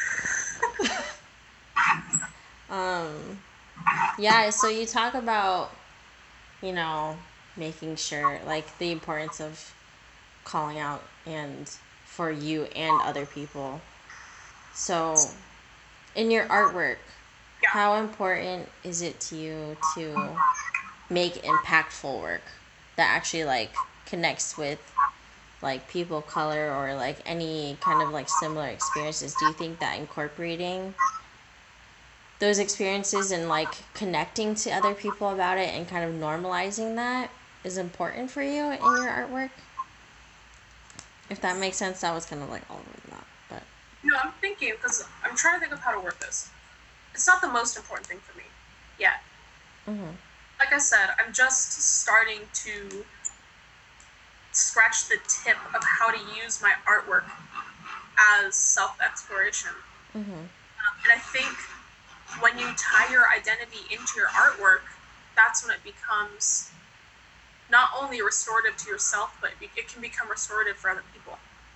Yeah, so you talk about, making sure, like, the importance of calling out and for you and other people. So, in your artwork, how important is it to you to make impactful work that actually, like, connects with, like, people of color or, like, any kind of, like, similar experiences? Do you think that incorporating those experiences and, like, connecting to other people about it and kind of normalizing that is important for you in your artwork? If that makes sense, that was kind of, like, all over that, but... I'm thinking, because I'm trying to think of how to word this. It's not the most important thing for me yet. Like I said, I'm just starting to scratch the tip of how to use my artwork as self-exploration. And I think when you tie your identity into your artwork, that's when it becomes not only restorative to yourself, but it can become restorative for other people.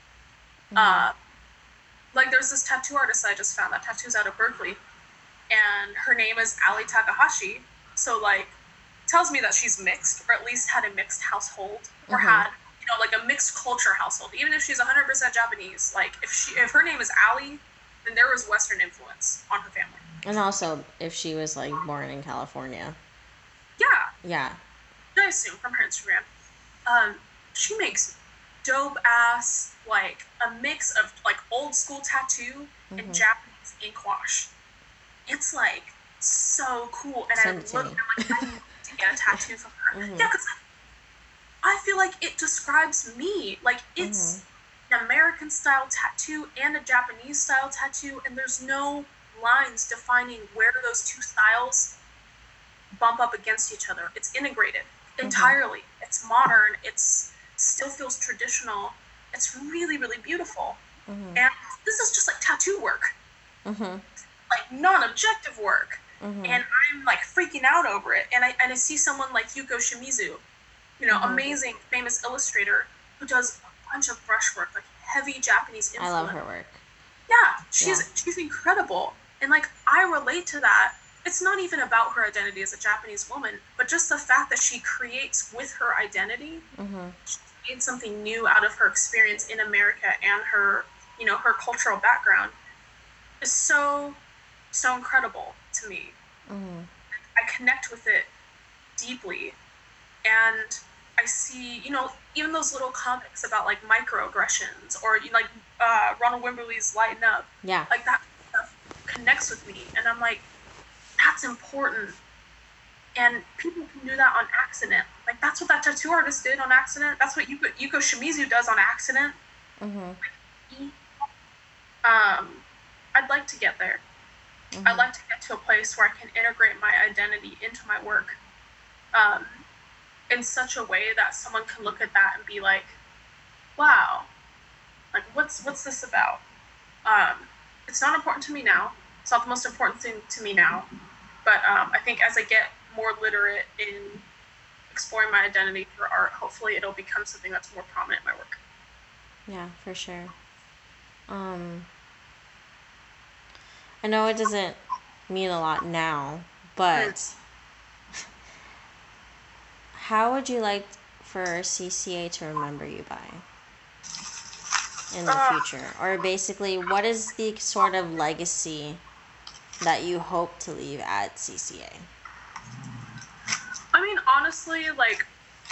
Like, there's this tattoo artist I just found that tattoos out of Berkeley, and her name is Ali Takahashi. So, like, tells me that she's mixed, or at least had a mixed household, or had like a mixed culture household. Even if she's 100% Japanese, like if her name is Allie, then there was Western influence on her family. And also, if she was like born in California. Yeah. Yeah. I assume from her Instagram. She makes dope ass, like a mix of like old school tattoo and Japanese ink wash. It's like so cool, and Send it to me. I need to get a tattoo from her. Yeah, because I feel like it describes me. Like it's an American style tattoo and a Japanese style tattoo, and there's no lines defining where those two styles bump up against each other. It's integrated entirely. It's modern. It's still feels traditional. It's really, really beautiful. And this is just like tattoo work, like non-objective work. And I'm like freaking out over it. And I see someone like Yuko Shimizu, you know, amazing, famous illustrator who does a bunch of brushwork, like heavy Japanese influence. I love her work. Yeah, she's incredible. And like I relate to that. It's not even about her identity as a Japanese woman, but just the fact that she creates with her identity. She made something new out of her experience in America and her, you know, her cultural background is so incredible to me. I connect with it deeply, and I see, you know, even those little comics about like microaggressions or like Ronald Wimberly's Lighten Up. Yeah. Like that stuff connects with me, and I'm like, that's important. And people can do that on accident. Like that's what that tattoo artist did on accident. That's what Yuko Shimizu does on accident. I'd like to get there. I'd like to get to a place where I can integrate my identity into my work in such a way that someone can look at that and be like, wow, like what's this about? It's not important to me now. It's not the most important thing to me now. But I think as I get more literate in exploring my identity through art, hopefully it'll become something that's more prominent in my work. Yeah, for sure. I know it doesn't mean a lot now, but how would you like for CCA to remember you by in the future? Or basically, what is the sort of legacy that you hope to leave at CCA? I mean, honestly, like,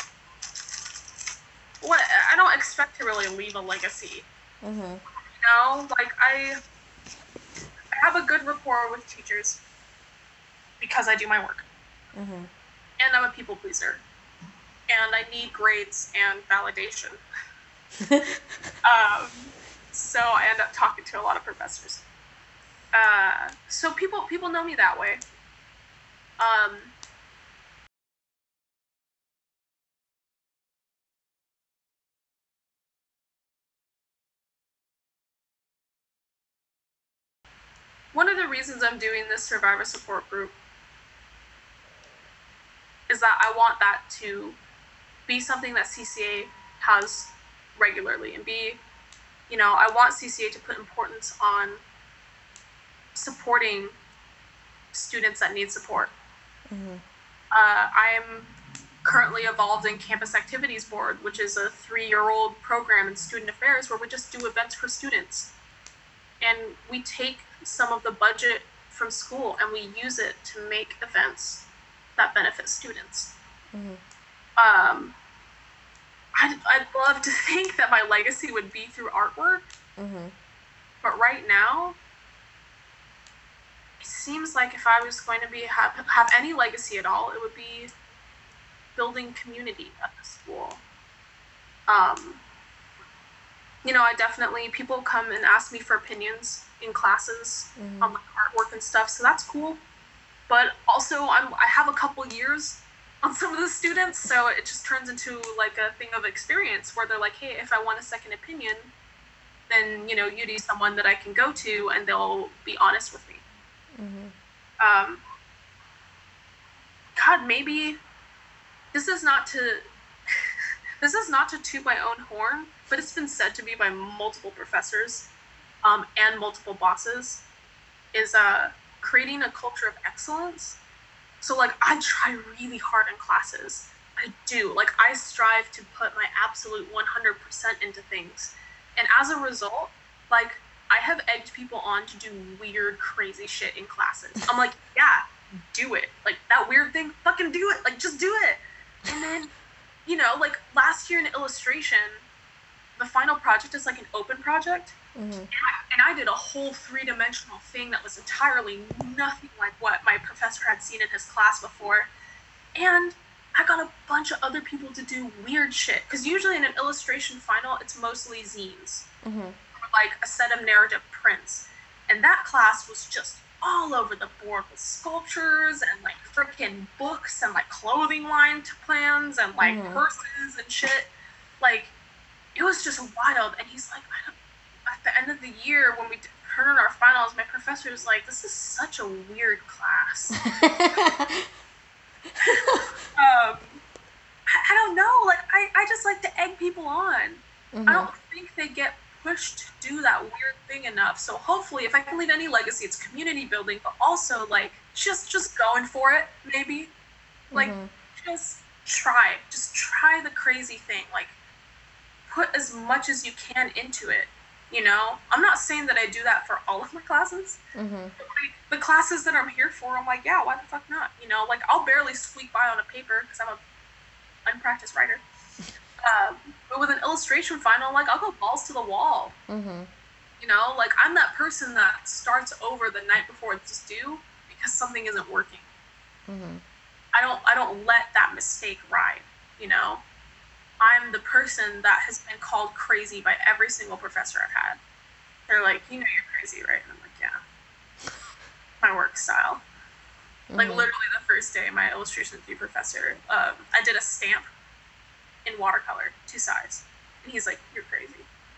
what I don't expect to really leave a legacy. You know, like I have a good rapport with teachers because I do my work, and I'm a people pleaser, and I need grades and validation. So I end up talking to a lot of professors. So people know me that way. One of the reasons I'm doing this survivor support group is that I want that to be something that CCA has regularly and be, you know, I want CCA to put importance on supporting students that need support. I'm currently involved in Campus Activities Board, which is a 3-year-old program in student affairs where we just do events for students. And we take some of the budget from school and we use it to make events that benefit students. I'd love to think that my legacy would be through artwork, but right now, it seems like if I was going to have any legacy at all, it would be building community at the school. You know, I definitely, people come and ask me for opinions in classes on like artwork and stuff, so that's cool. But also, I have a couple years on some of the students, so it just turns into like a thing of experience where they're like, hey, if I want a second opinion, then, you know, UD's someone that I can go to and they'll be honest with me. God, maybe this is not to toot my own horn, but it's been said to me by multiple professors and multiple bosses, is creating a culture of excellence. So like I try really hard in classes. I I do. Like, I strive to put my absolute 100% into things. And as a result, like, I have egged people on to do weird, crazy shit in classes. I'm like, yeah, do it. Like, that weird thing, fucking do it. Like, just do it. And then, you know, like, last year in illustration, the final project is like an open project. And I did a whole 3-dimensional thing that was entirely nothing like what my professor had seen in his class before. And I got a bunch of other people to do weird shit. Because usually in an illustration final, it's mostly zines. Or like a set of narrative prints. And that class was just all over the board with sculptures and like freaking books and like clothing line plans and like purses and shit. Like, it was just wild. And he's like, at the end of the year when we turn in our finals, my professor was like, this is such a weird class. I don't know. Like, I just like to egg people on. I don't think they get pushed to do that weird thing enough. So hopefully, if I can leave any legacy, it's community building, but also like just going for it. Maybe like just try the crazy thing. Like, put as much as you can into it. You know, I'm not saying that I do that for all of my classes. But like, the classes that I'm here for, I'm like, yeah, why the fuck not? You know, like, I'll barely squeak by on a paper because I'm a unpracticed writer. But with an illustration final, like, I'll go balls to the wall. You know, like, I'm that person that starts over the night before it's due because something isn't working. I don't let that mistake ride. You know, I'm the person that has been called crazy by every single professor I've had. They're like, you know, you're crazy, right? And I'm like, yeah. My work style. Like, literally the first day, my illustration 3 professor, I did a stamp in watercolor, 2 sides. And he's like, you're crazy.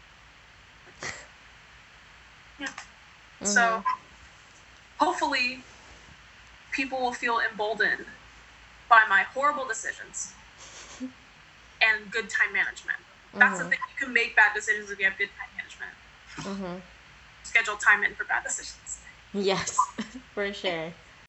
Yeah. So, hopefully, people will feel emboldened by my horrible decisions and good time management. That's the thing. You can make bad decisions if you have good time management. Schedule time in for bad decisions. Yes, for sure.